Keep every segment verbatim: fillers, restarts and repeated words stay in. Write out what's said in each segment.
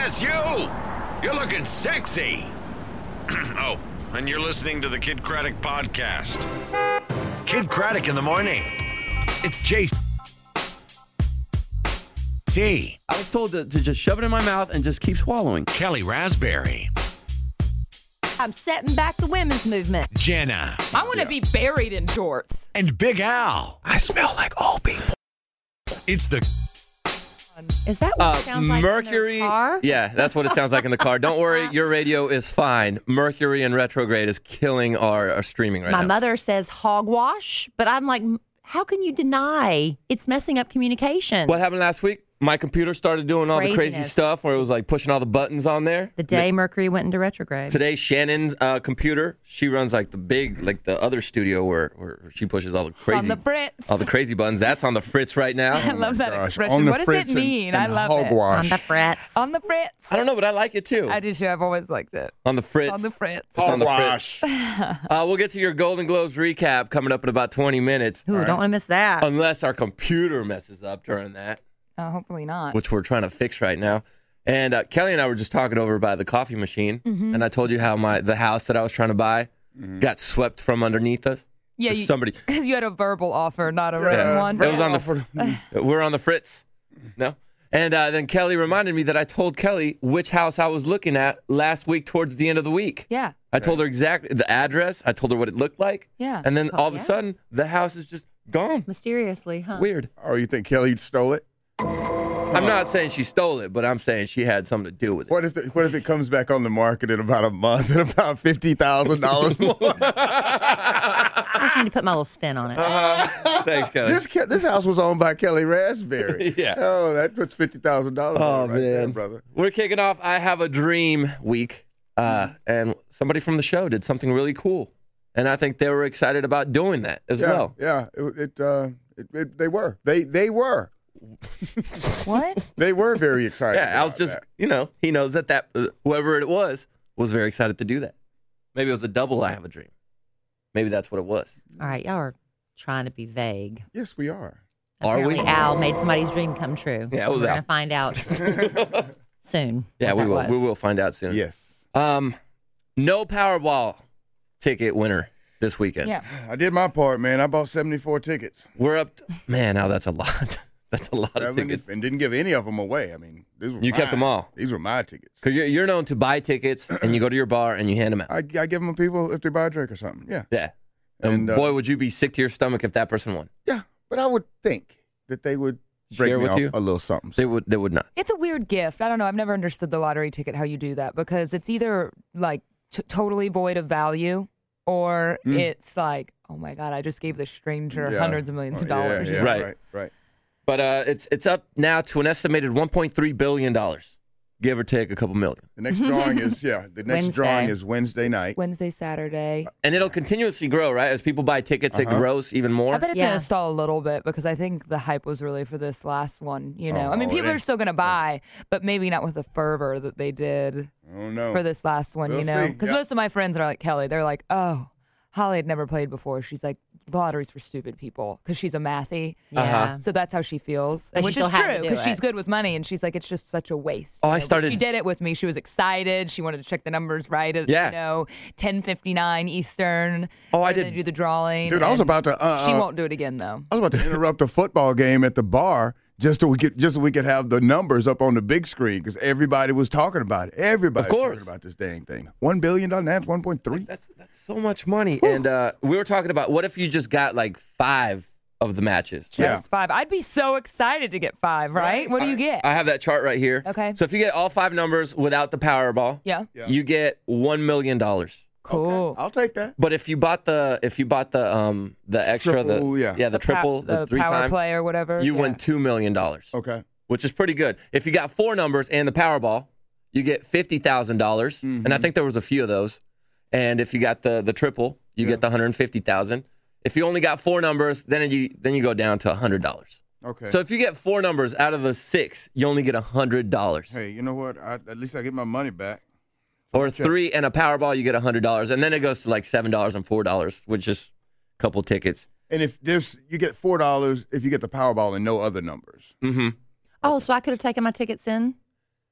Yes, you! You're looking sexy. Oh, and you're listening to the Kid Craddock Podcast. Kid Craddock in the morning. It's J C. I was told to, to just shove it in my mouth and just keep swallowing. Kelly Raspberry. I'm setting back the women's movement. Jenna. I want to be buried in shorts. And Big Al. I smell like old people. It's the... Is that what Uh, it sounds like Mercury. in their car? Yeah, that's what it sounds like in the car. Don't worry, your radio is fine. Mercury in retrograde is killing our, our streaming right My now. mother says hogwash, but I'm like, how can you deny it's messing up communication? What happened last week? My computer started doing all the crazy Craziness. stuff where it was like pushing all the buttons on there. The day Mercury went into retrograde. Today, Shannon's uh, computer, she runs like the big, like the other studio where, where she pushes all the It's crazy, on the Fritz. all the crazy buttons. That's on the Fritz right now. I love that Gosh, expression. on the What does Fritz it mean? and, I and love it. hogwash. On the frets. On the Fritz. I don't know, but I like it too. I do too. I've always liked it. on the Fritz. On the Fritz. It's on the Fritz. Hogwash. Uh, we'll get to your Golden Globes recap coming up in about twenty minutes. Ooh, don't want to miss that. Unless our computer messes up during that, Uh, hopefully not. which we're trying to fix right now. And uh, Kelly and I were just talking over by the coffee machine, Mm-hmm. and I told you how my the house that I was trying to buy got swept from underneath us. yeah, Just you, somebody. because you had a verbal offer, not a written Yeah. one. It was on the. We're on the Fritz. No. And uh, then Kelly reminded me that I told Kelly which house I was looking at last week towards the end of the week. Yeah. I told her exactly the address. I told her what it looked like. Yeah. And then Oh, all of a yeah? sudden, the house is just gone. Mysteriously, huh? Weird. Oh, you think Kelly stole it? I'm not saying she stole it, but I'm saying she had something to do with it. What if the, what if it comes back on the market in about a month at about fifty thousand dollars more? I just need to put my little spin on it. Uh-huh. Thanks, Kelly. this Ke- this house was owned by Kelly Raspberry. Yeah. Oh, that puts fifty thousand dollars Oh, on it right there, man. brother. We're kicking off I Have a Dream week, uh, and somebody from the show did something really cool. And I think they were excited about doing that as Yeah, well. yeah. It, it, uh, it, it they were they they were What? they were very excited. Yeah, I was about just, that. you know, he knows that, that uh, whoever it was was very excited to do that. Maybe it was a double I Have a Dream. Maybe that's what it was. All right, y'all are trying to be vague. Yes, we are. Are we? Apparently Al made somebody's dream come true. Yeah, it was We're Al. going to find out soon. Yeah, what we that will. was. We will find out soon. Yes, Um, no Powerball ticket winner this weekend. Yeah. I did my part, man. I bought seventy-four tickets. We're up. To, man, now that's a lot. That's a lot I of mean, tickets. and didn't give any of them away. I mean, these were You kept mine. them all. These were my tickets. Because you're, you're known to buy tickets and you go to your bar and you hand them out. I, I give them to people if they buy a drink or something. Yeah, Yeah. And, And, uh, boy, would you be sick to your stomach if that person won. yeah. But I would think that they would break Share me with off you? a little something. They would. They would not. It's a weird gift. I don't know. I've never understood the lottery ticket, how you do that, because it's either like t- totally void of value or Mm. it's like, oh my God, I just gave this stranger Yeah. hundreds of millions of Oh, yeah, dollars. yeah, Right. right, right. But uh, it's it's up now to an estimated one point three billion dollars, give or take a couple million. The next drawing is yeah. The next Wednesday. drawing is Wednesday night. Wednesday, Saturday. And it'll continuously grow, right? As people buy tickets, it Uh-huh. grows even more. I bet it's Yeah. going to stall a little bit because I think the hype was really for this last one. You know, I mean, Oh, it people are ain't- still going to buy, but maybe not with the fervor that they did I don't know. for this last one. We'll you know, see. because Yep. most of my friends are like Kelly. They're like, oh, Holly had never played before. She's like, the lottery's for stupid people because she's a mathy. Yeah. Uh-huh. So that's how she feels, But she which is still had to true do because it. she's good with money, and she's like, it's just such a waste. Oh, you I know, but started- She did it with me. She was excited. She wanted to check the numbers right at Yeah. you know ten fifty nine Eastern. Oh, I where they did- do the drawing. Dude, I was and about to. Uh, she uh, won't do it again though. I was about to interrupt a football game at the bar just so we could just so we could have the numbers up on the big screen because everybody was talking about it. Everybody Of was course. talking about this dang thing. One billion dollars. That's one point three. That's that's so much money. And uh, we were talking about what if you just got like five of the matches? Just Yeah. five. I'd be so excited to get five. Right? What do you get? I have that chart right here. Okay. So if you get all five numbers without the Powerball, yeah. Yeah. you get one million dollars. Cool. I'll take that. But if you bought the if you bought the um the extra Triple, the yeah. the, pa- triple the, the three power time play or whatever. you yeah. win two million dollars, Okay. which is pretty good. If you got four numbers and the Powerball, you get fifty thousand dollars, Mm-hmm. and I think there was a few of those. And if you got the the triple, you Yeah. get the one hundred fifty thousand. If you only got four numbers, then you then you go down to a hundred dollars. Okay. So if you get four numbers out of the six, you only get a hundred dollars. hey, you know what? I, at least I get my money back. Or three and a Powerball, you get a hundred dollars, and then it goes to like seven dollars and four dollars, which is a couple tickets. And if there's, you get four dollars if you get the Powerball and no other numbers. Mm-hmm. Oh, so I could have taken my tickets in?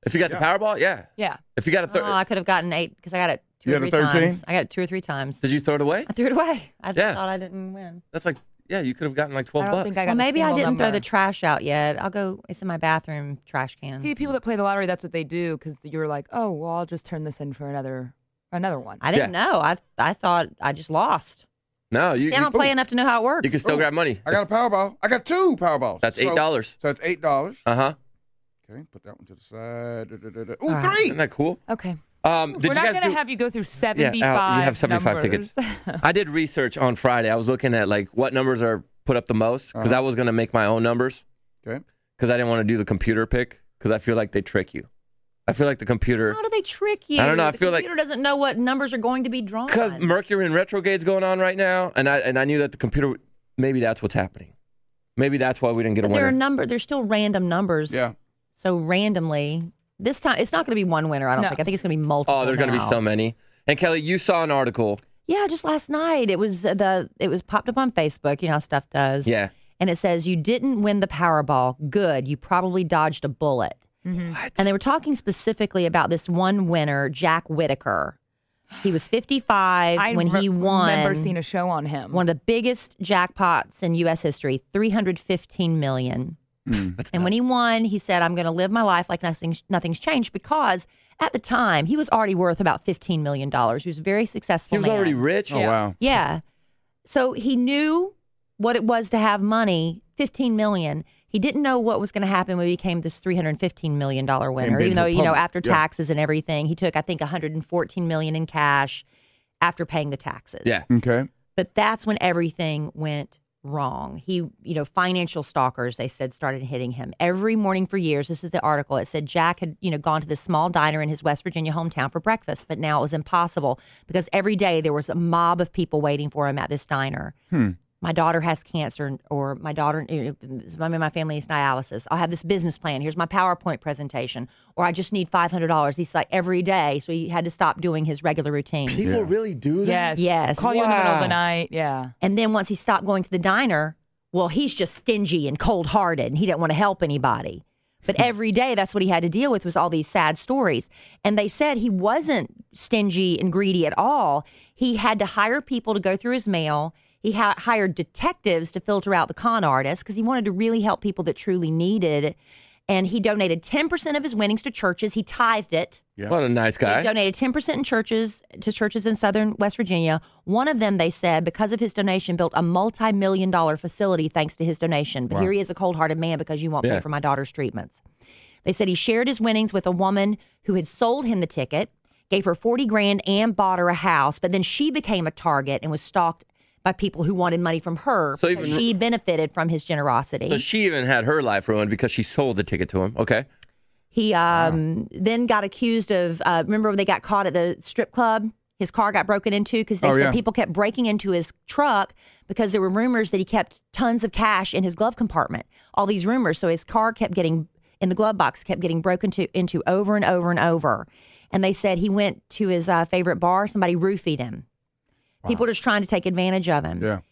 If you got Yeah. the Powerball, yeah. Yeah. If you got a Oh, third, I could have gotten eight because I got it two You or had three a thirteen? times. I got it two or three times. did you throw it away? I threw it away. I Yeah. thought I didn't win. That's like, yeah, you could have gotten like I twelve don't bucks. think I got Well, a maybe I single didn't throw number. the trash out yet. I'll go. It's in my bathroom trash can. See, people that play the lottery, that's what they do because you were like, oh, well, I'll just turn this in for another another one. I didn't know. I I thought I just lost. no, you, I you, don't play enough to know how it works. you can still Ooh. grab money. I got a Powerball. I got two Powerballs. That's So- eight dollars. So, it's eight dollars. Uh huh. Okay, put that one to the side. Da, da, da, da. Ooh, All right. three. Isn't that cool? Okay. Um, did We're you not guys going to do- have you go through Yeah, seventy-five Al, you have seventy-five numbers. tickets. I did research on Friday. I was looking at like what numbers are put up the most because Uh-huh. I was going to make my own numbers Okay. because I didn't want to do the computer pick because I feel like they trick you. I feel like the computer How do they trick you? I don't know, I The feel like- computer doesn't know what numbers are going to be drawn. because Mercury in retrograde's going on right now, and I and I knew that the computer maybe that's what's happening. Maybe that's why we didn't get a But there are winner. number. There's still random numbers. Yeah. So randomly, this time it's not going to be one winner. I don't No. think. I think it's going to be multiple. Oh, there's going to be now. so many. And Kelly, you saw an article. Yeah, just last night it was uh, the it was popped up on Facebook. You know how stuff does. Yeah. And it says you didn't win the Powerball. Good, you probably dodged a bullet. What? And they were talking specifically about this one winner, Jack Whitaker. He was fifty-five I when re- he won remember seeing a show on him. one of the biggest jackpots in U S history, three hundred fifteen million dollars. And when he won, he said, I'm going to live my life like nothing's, nothing's changed because at the time, he was already worth about fifteen million dollars. He was a very successful He was man. already rich. Oh, wow. Yeah. So he knew what it was to have money, fifteen million dollars. He didn't know what was going to happen when he became this three hundred fifteen million dollars winner, been even though, to the you know, public. after Yeah. taxes and everything, he took, I think, one hundred fourteen million dollars in cash after paying the taxes. Yeah. Okay. But that's when everything went wrong. He, you know, financial stalkers, they said, started hitting him every morning for years. This is the article. It said Jack had, you know, gone to this small diner in his West Virginia hometown for breakfast, but now it was impossible because every day there was a mob of people waiting for him at this diner. Hmm. My daughter has cancer, or my daughter, you know, I'm in my family is dialysis. I'll have this business plan. Here's my PowerPoint presentation, or I just need five hundred dollars. He's like every day, so he had to stop doing his regular routines. People really do that? yes. Yes. Call you in the middle of Wow. the night. Yeah. And then once he stopped going to the diner, well, he's just stingy and cold hearted and he didn't want to help anybody. But every day, that's what he had to deal with was all these sad stories. And they said he wasn't stingy and greedy at all. He had to hire people to go through his mail. He ha- hired detectives to filter out the con artists because he wanted to really help people that truly needed it. And he donated ten percent of his winnings to churches. He tithed it. Yeah. What a nice He guy. donated ten percent in churches to churches in southern West Virginia. One of them, they said, because of his donation, built a multi-million dollar facility thanks to his donation. But Wow. here he is, a cold-hearted man because you won't Yeah. pay for my daughter's treatments. They said he shared his winnings with a woman who had sold him the ticket, gave her forty grand and bought her a house. But then she became a target and was stalked by people who wanted money from her. So because even- she benefited from his generosity. So she even had her life ruined because she sold the ticket to him. Okay. He um, then got accused of, uh, remember when they got caught at the strip club? His car got broken into because they Oh, said yeah. people kept breaking into his truck because there were rumors that he kept tons of cash in his glove compartment. All these rumors. So his car kept getting, in the glove box, kept getting broken to, into over and over and over. And they said he went to his uh, favorite bar, somebody roofied him. People were just trying to take advantage of him. Yeah.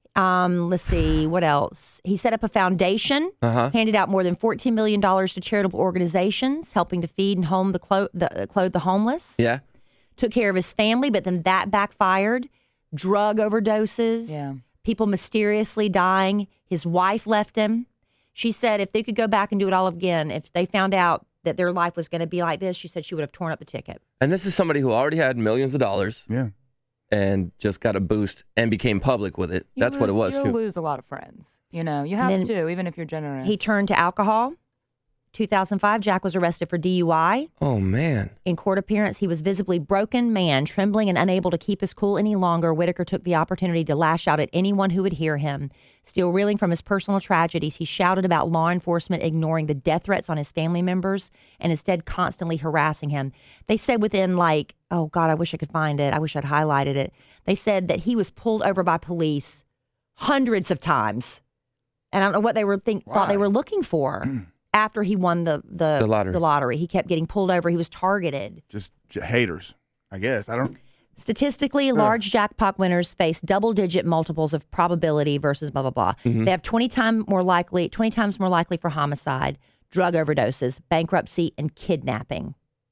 Um, let's see, what else? He set up a foundation, Uh-huh. handed out more than fourteen million dollars to charitable organizations, helping to feed and home the, clo- the uh, clothe the homeless. Yeah. Took care of his family, but then that backfired. Drug overdoses. Yeah. People mysteriously dying. His wife left him. She said if they could go back and do it all again, if they found out that their life was going to be like this, she said she would have torn up the ticket. And this is somebody who already had millions of dollars Yeah. and just got a boost and became public with it. You That's what it lose- was, You'll too. lose a lot of friends. You know, you have then to, even if you're generous. He turned to alcohol. two thousand five, Jack was arrested for D U I. Oh, man. In court appearance, he was visibly broken man, trembling and unable to keep his cool any longer. Whitaker took the opportunity to lash out at anyone who would hear him. Still reeling from his personal tragedies, he shouted about law enforcement ignoring the death threats on his family members and instead constantly harassing him. They said within like, oh God, I wish I could find it. I wish I'd highlighted it. They said that he was pulled over by police hundreds of times. And I don't know what they were think thought they Why? were looking for after he won the, the, The lottery. the lottery. He kept getting pulled over. He was targeted. Just j- haters, I guess. I don't. Statistically, large jackpot winners face double-digit multiples of probability versus blah blah blah. They have twenty times more likely, twenty times more likely for homicide, drug overdoses, bankruptcy, and kidnapping.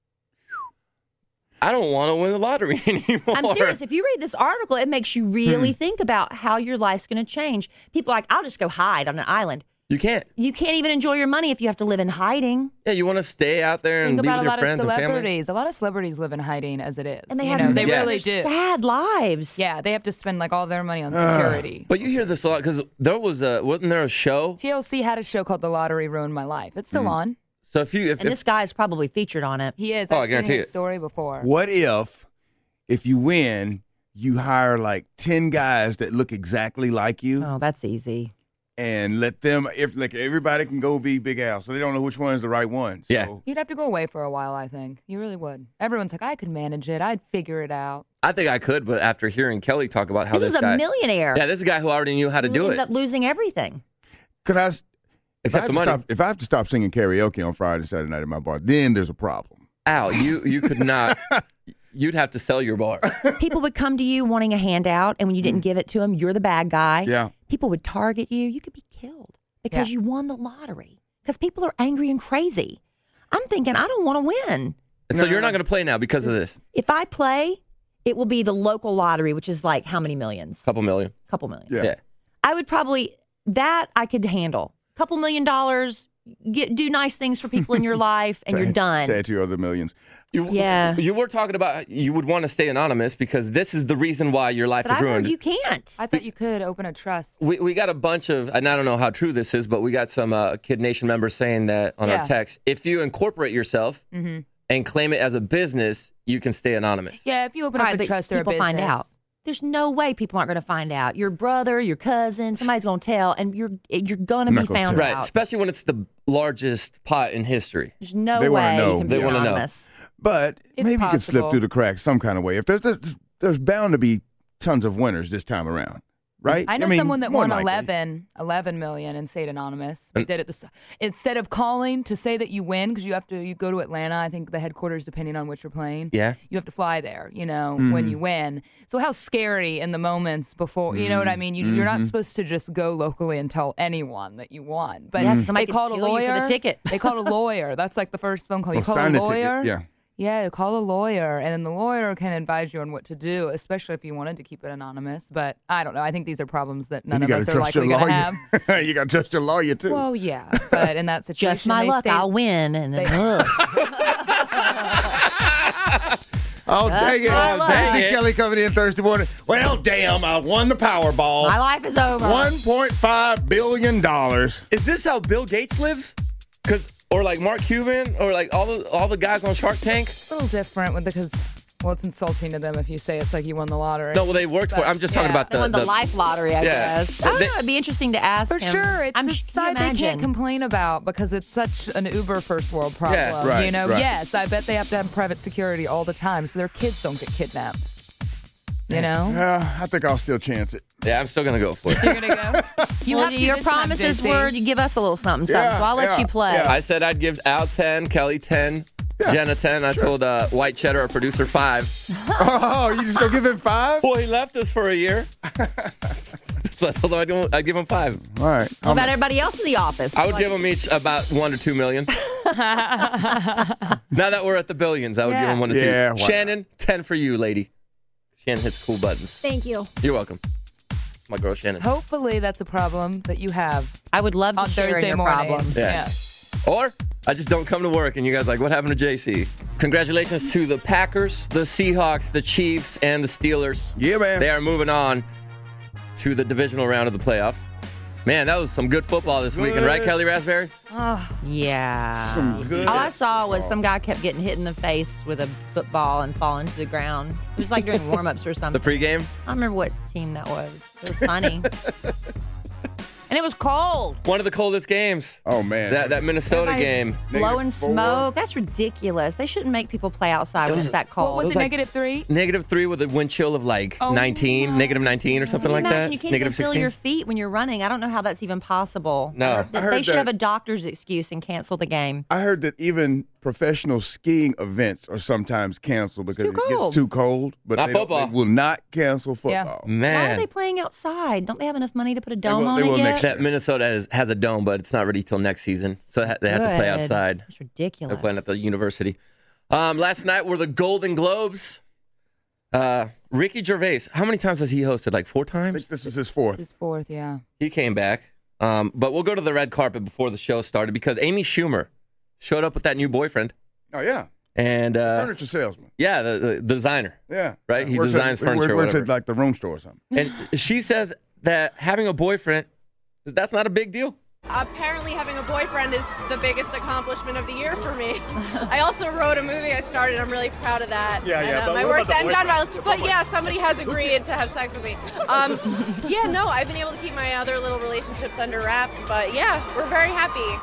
I don't want to win the lottery anymore. I'm serious. If you read this article, it makes you really think about how your life's going to change. People are like, I'll just go hide on an island. You can't. You can't even enjoy your money if you have to live in hiding. Yeah, you want to stay out there and Think be about with a your lot of friends and family. celebrities. A lot of celebrities live in hiding as it is. And they you have know, they Yeah. really do. sad lives. Yeah, they have to spend like all their money on security. But you hear this a lot because there was a wasn't there a show? T L C had a show called The Lottery Ruined My Life. It's still on. So if you if, And if this guy's probably featured on it. He is. Oh, I I've seen guarantee his it. story before. What if, if you win, you hire like ten guys that look exactly like you Oh, that's easy. and let them, if like everybody can go be Big Al, so they don't know which one is the right one. So, Yeah. You'd have to go away for a while, I think. You really would. Everyone's like, I could manage it. I'd figure it out. I think I could, but after hearing Kelly talk about how This this, was a guy, millionaire. yeah, this is a guy who already knew how to who do ended it, up losing everything. Could I? s- If I, except have the to money. stop, if I have to stop singing karaoke on Friday and Saturday night at my bar, then there's a problem. Al, you you could not. You'd have to sell your bar. People would come to you wanting a handout, and when you didn't give it to them, you're the bad guy. Yeah. People would target you. You could be killed because Yeah. you won the lottery. Because people are angry and crazy. I'm thinking, I don't want to win. And so you're not going to play now because of this. If I play, it will be the local lottery, which is like how many millions? Couple million. Couple million. Yeah. Yeah. I would probably, that I could handle. Couple million dollars, get, do nice things for people in your life, and you're done. To add to your other millions. You, Yeah. You were talking about you would want to stay anonymous because this is the reason why your life But is I heard ruined. you can't. I thought you could open a trust. We we got a bunch of, and I don't know how true this is, but we got some uh, Kid Nation members saying that on Yeah. our text. If you incorporate yourself and claim it as a business, you can stay anonymous. Yeah, if you open All up right, a but trust or a people business. find out. There's no way people aren't going to find out. Your brother, your cousin, somebody's going to tell, and you're you're going to I'm be not gonna found tell. Right, out. especially when it's the largest pot in history. There's no They wanna way know. you can They be wanna know. anonymous. But It's maybe you could slip possible. through the cracks some kind of way. If there's, there's there's bound to be tons of winners this time around, right? I know mean, someone that more won likely. eleven, eleven million and stayed anonymous. But did it the, instead of calling to say that you win, because you have to you go to Atlanta. I think the headquarters, depending on which you're playing. Yeah. You have to fly there, you know, Mm-hmm. when you win. So how scary in the moments before, you know what I mean? You, You're Mm-hmm. not supposed to just go locally and tell anyone that you won. But Yeah, 'cause somebody they could called a kill you for lawyer. the ticket. They called a lawyer. That's like the first phone call. You Well, call a sign the ticket, lawyer. yeah. Yeah, call a lawyer, and then the lawyer can advise you on what to do, especially if you wanted to keep it anonymous. But I don't know. I think these are problems that none And you of got us to are trust your likely going to have. lawyer. You got to trust your lawyer too. Well, yeah, but in that situation, Just my they luck, stayed- I'll win. And then, ugh. oh dang it! my luck. Dang Dang it. it. Kelly coming in Thursday morning. Well, damn! I won the Powerball. my life is over. One point five billion dollars. Is this how Bill Gates lives? Cause, or like Mark Cuban, or like all the all the guys on Shark Tank? It's a little different with- because, well, it's insulting to them if you say it's like you won the lottery. No, well they worked for. That's- I'm just talking yeah. about They the, won the, the life lottery, I Yeah. guess. I don't They- know. It'd be interesting to ask For him. sure, it's I'm the sh- can you side they can't imagine? complain about because it's such an uber first world problem. Yeah, right, you know, right. yes, I bet they have to have private security all the time so their kids don't get kidnapped. You know, Yeah, I think I'll still chance it. Yeah, I'm still gonna go for it. you're gonna go. You Well, have to your this time, promises J C. were you give us a little something, something. Yeah, so I'll let yeah, you play. yeah. I said I'd give Al ten, Kelly ten, Jenna ten. I told uh, White Cheddar, our producer, five. Oh, you just gonna give him five? Well, he left us for a year. So I told him I'd give him, I'd give him five. All right. What about everybody else in the office? I would give them each about one to two million. Now that we're at the billions, I would give Yeah. them one to Yeah, two. why Shannon, ten for you, lady. Shannon hits cool buttons. Thank you. You're welcome. My girl, Shannon. Hopefully, that's a problem that you have I would love to on share in Thursday your morning. problem. Yeah. Or I just don't come to work and you guys are like, what happened to J C? Congratulations to the Packers, the Seahawks, the Chiefs, and the Steelers. Yeah, man. They are moving on to the divisional round of the playoffs. Man, that was some good football this weekend, right, Good. Kelly Raspberry? Yeah. Some good All I saw was some guy kept getting hit in the face with a football and falling to the ground. It was like during warm-ups or The something. pregame? I don't remember what team that was. It was funny. And it was cold. One of the coldest games. Oh man. That that Minnesota Everybody's game. Blowing Negative four. smoke. That's ridiculous. They shouldn't make people play outside when was- it's that What cold. was it? like- Negative three. Negative three with a wind chill of like Oh, nineteen, no. negative nineteen or something Can you like imagine? that. You can't Negative even feel sixteen. your feet when you're running. I don't know how that's even possible. No. They- I heard they should that- have a doctor's excuse and cancel the game. I heard that even professional skiing events are sometimes canceled because too it cold. gets too cold. But Not they, football. they will not cancel football. Why are Man. they playing outside? Don't they have enough money to put a They dome will, on they it will yet? next that Minnesota has, has a dome, but it's not ready till next season. So they have to play Good. outside. That's ridiculous. They're playing at the university. Um, last night were the Golden Globes. Uh, Ricky Gervais, how many times has he hosted? Like four I times? think this is his fourth. His fourth, yeah. He came back. Um, but we'll go to the red carpet before the show started because Amy Schumer showed up with that new boyfriend. Oh, yeah. And uh, Furniture salesman. yeah, the, the designer. Yeah. Right? He Works designs at, furniture or Works whatever. at like the room store or something. And she says that having a boyfriend, that's not a big deal. Apparently having a boyfriend is the biggest accomplishment of the year for me. I also wrote a movie I started. I'm really proud of that. Yeah, and, yeah, um, but I what worked about at the gun boyfriend? violence. But yeah, somebody has agreed to have sex with me. Um, yeah, no, I've been able to keep my other little relationships under wraps. But yeah, we're very happy.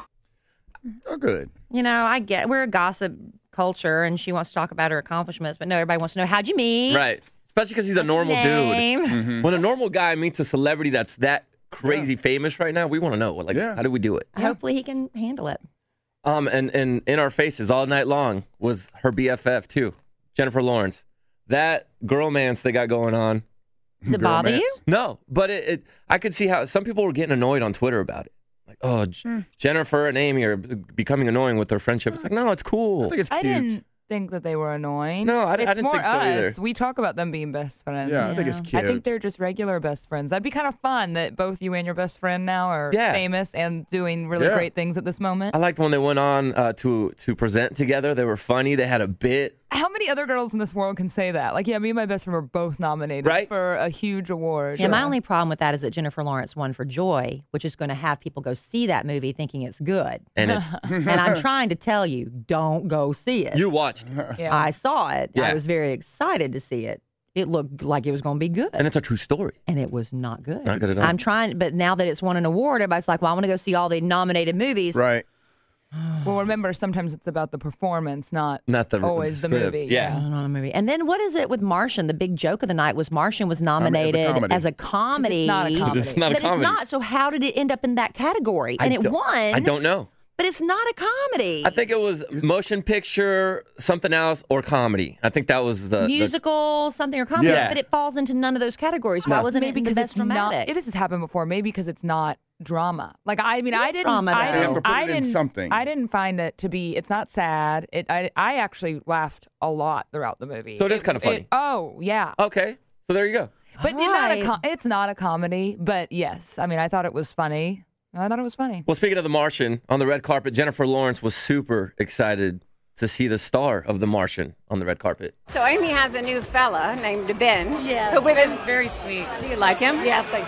Oh, good. You know, I get we're a gossip culture, and she wants to talk about her accomplishments, but no, everybody wants to know how'd you meet? Right. Especially because he's a normal Name. dude. When a normal guy meets a celebrity that's that crazy famous right now, we want to know, like, Yeah. how did we do it? Hopefully, he can handle it. Um, and, and in our faces all night long was her B F F, too, Jennifer Lawrence. That girl-mance they got going on. Does it bother Girl-mance. you? No, but it, it I could see how some people were getting annoyed on Twitter about it. Like, oh, J- Jennifer and Amy are becoming annoying with their friendship. It's like, no, it's cool. I think it's cute. I didn't think that they were annoying. No, I- I it's didn't more think so us. either. We talk about them being best friends. Yeah, I think it's Yeah. cute. I think they're just regular best friends. That'd be kind of fun that both you and your best friend now are Yeah. famous and doing really Yeah. great things at this moment. I liked when they went on uh, to to present together. They were funny. They had a bit. How many other girls in this world can say that? Like, yeah, me and my best friend were both nominated Right. for a huge award. Yeah, my only problem with that is that Jennifer Lawrence won for Joy, which is going to have people go see that movie thinking it's good. And it's And I'm trying to tell you, don't go see it. you watched, Yeah. I saw it. Yeah. I was very excited to see it. It looked like it was going to be good. and it's a true story. And it was not good. Not good at all. I'm trying, but now that it's won an award, everybody's like, well, I want to go see all the nominated movies. Right. Well, remember, sometimes it's about the performance, not Not the always the, script. movie. Yeah. Not a movie. And then what is it with Martian? The big joke of the night was Martian was nominated comedy. as a comedy. It's not a comedy. It's not a but comedy. it's not. So how did it end up in that category? I And it don't- won. I don't know. But it's not a comedy. I think it was motion picture, something else, or comedy. I think that was the the- musical, something or comedy. Yeah. But it falls into none of those categories. Why No. wasn't Maybe it in the because best it's not. dramatic? This has happened before. Maybe because it's not drama. Like I mean, I is didn't. drama, I though. They have didn't. to put I it in didn't. something. I didn't find it to be. It's not sad. It. I. I actually laughed a lot throughout the movie. So it is kinda funny. it- oh yeah. Okay, so there you go. But it's not a. Right. Com- it's not a comedy. But yes, I mean, I thought it was funny. I thought it was funny. Well, speaking of The Martian, on the red carpet, Jennifer Lawrence was super excited to see the star of The Martian on the red carpet. So Amy has a new fella named Ben. Yes, Who with his, Ben's very sweet. do you like him? Yes, I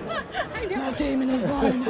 do. Matt Damon is mine.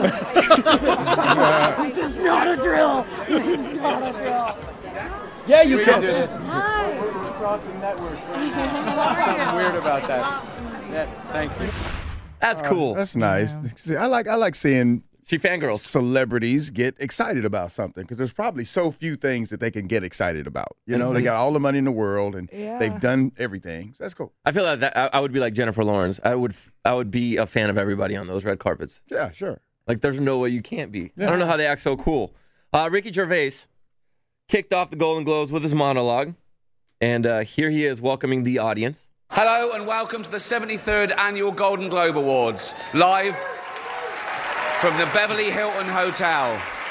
This is not a drill. This is not a drill. Yeah, you can do it. Hi. Crossing network. How are you? Weird about that. Yes, thank you. That's cool. That's nice. See, I like I like seeing She fangirls. celebrities get excited about something because there's probably so few things that they can get excited about. You know, they got all the money in the world and Yeah. they've done everything. So that's cool. I feel like that I, I would be like Jennifer Lawrence. I would I would be a fan of everybody on those red carpets. Yeah, sure. Like, there's no way you can't be. I don't know how they act so cool. Uh, Ricky Gervais kicked off the Golden Globes with his monologue, and uh, here he is welcoming the audience. Hello and welcome to the seventy-third Annual Golden Globe Awards, live from the Beverly Hilton Hotel.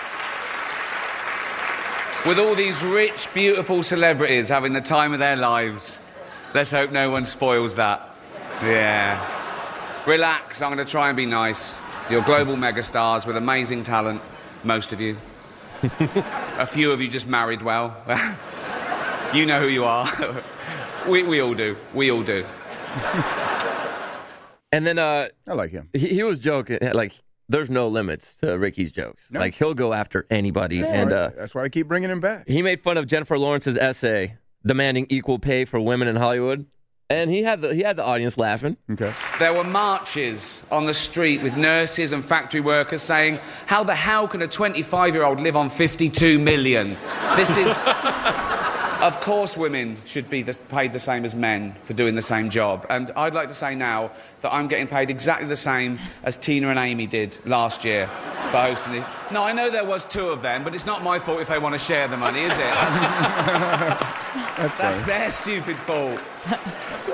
With all these rich, beautiful celebrities having the time of their lives. Let's hope no one spoils that. Yeah. Relax, I'm going to try and be nice. You're global megastars with amazing talent, most of you. A few of you just married well. You know who you are. We, we all do. We all do. And then uh, I like him. he, he was joking, like, there's no limits to Ricky's jokes. No. Like, he'll go after anybody. And uh, That's why I keep bringing him back. he made fun of Jennifer Lawrence's essay demanding equal pay for women in Hollywood. And he had the he had the audience laughing. Okay. There were marches on the street with nurses and factory workers saying, how the hell can a twenty-five-year-old live on fifty-two million? This is... Of course women should be the, paid the same as men for doing the same job. And I'd like to say now that I'm getting paid exactly the same as Tina and Amy did last year for hosting it. No, I know there was two of them, but it's not my fault if they want to share the money, is it? That's, That's, that's funny. their stupid fault.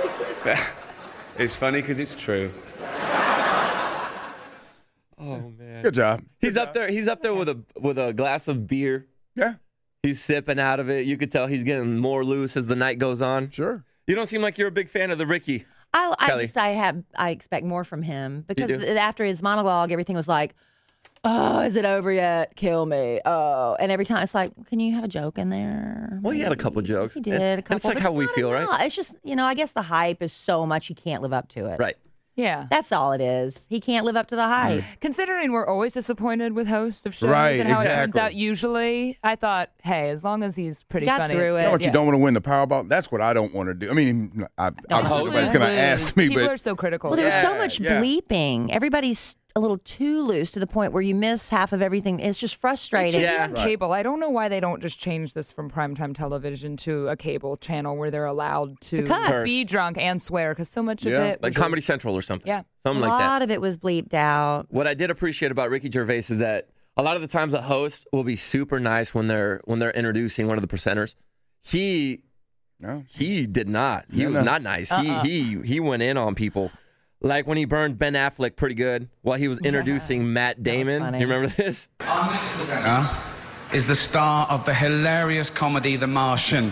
It's funny because it's true. Oh, man. Good job. He's Good up job. there. He's up there with a with a glass of beer. Yeah. He's sipping out of it. You could tell he's getting more loose as the night goes on. Sure. You don't seem like you're a big fan of the Ricky. I, I Kelly. just I have I expect more from him because do? th- after his monologue, everything was like, "Oh, is it over yet? Kill me!" Oh, and every time it's like, "Can you have a joke in there?" Well, he had a couple jokes. He did And- a and couple. it's like but how we not feel, right? enough. It's just you know, I guess the hype is so much he can't live up to it. Right. Yeah. That's all it is. He can't live up to the hype. Considering we're always disappointed with hosts of shows Right, and how it turns exactly. out usually, I thought, hey, as long as he's pretty Got funny. through it's it. You know what? good. You don't want to win the Powerball. That's what I don't want to do. I mean, I, obviously lose, nobody's going to Lose. ask me, People but are so critical. Well, there was so Yeah, much yeah. bleeping. Everybody's a little too loose to the point where you miss half of everything. It's just frustrating. Yeah. On cable. I don't know why they don't just change this from primetime television to a cable channel where they're allowed to Because- be drunk and swear because so much Yeah. of it Like was Comedy Central or something. Yeah. Something a like that. lot of it was bleeped out. What I did appreciate about Ricky Gervais is that a lot of the times a host will be super nice when they're when they're introducing one of the presenters. He no. he did not. He No, was no. not nice. Uh-uh. He he he went in on people. Like when he burned Ben Affleck pretty good while he was introducing Matt Damon. funny. You remember this? Our next presenter is the star of the hilarious comedy The Martian.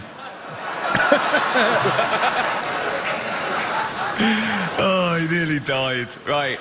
Oh, he nearly died. Right.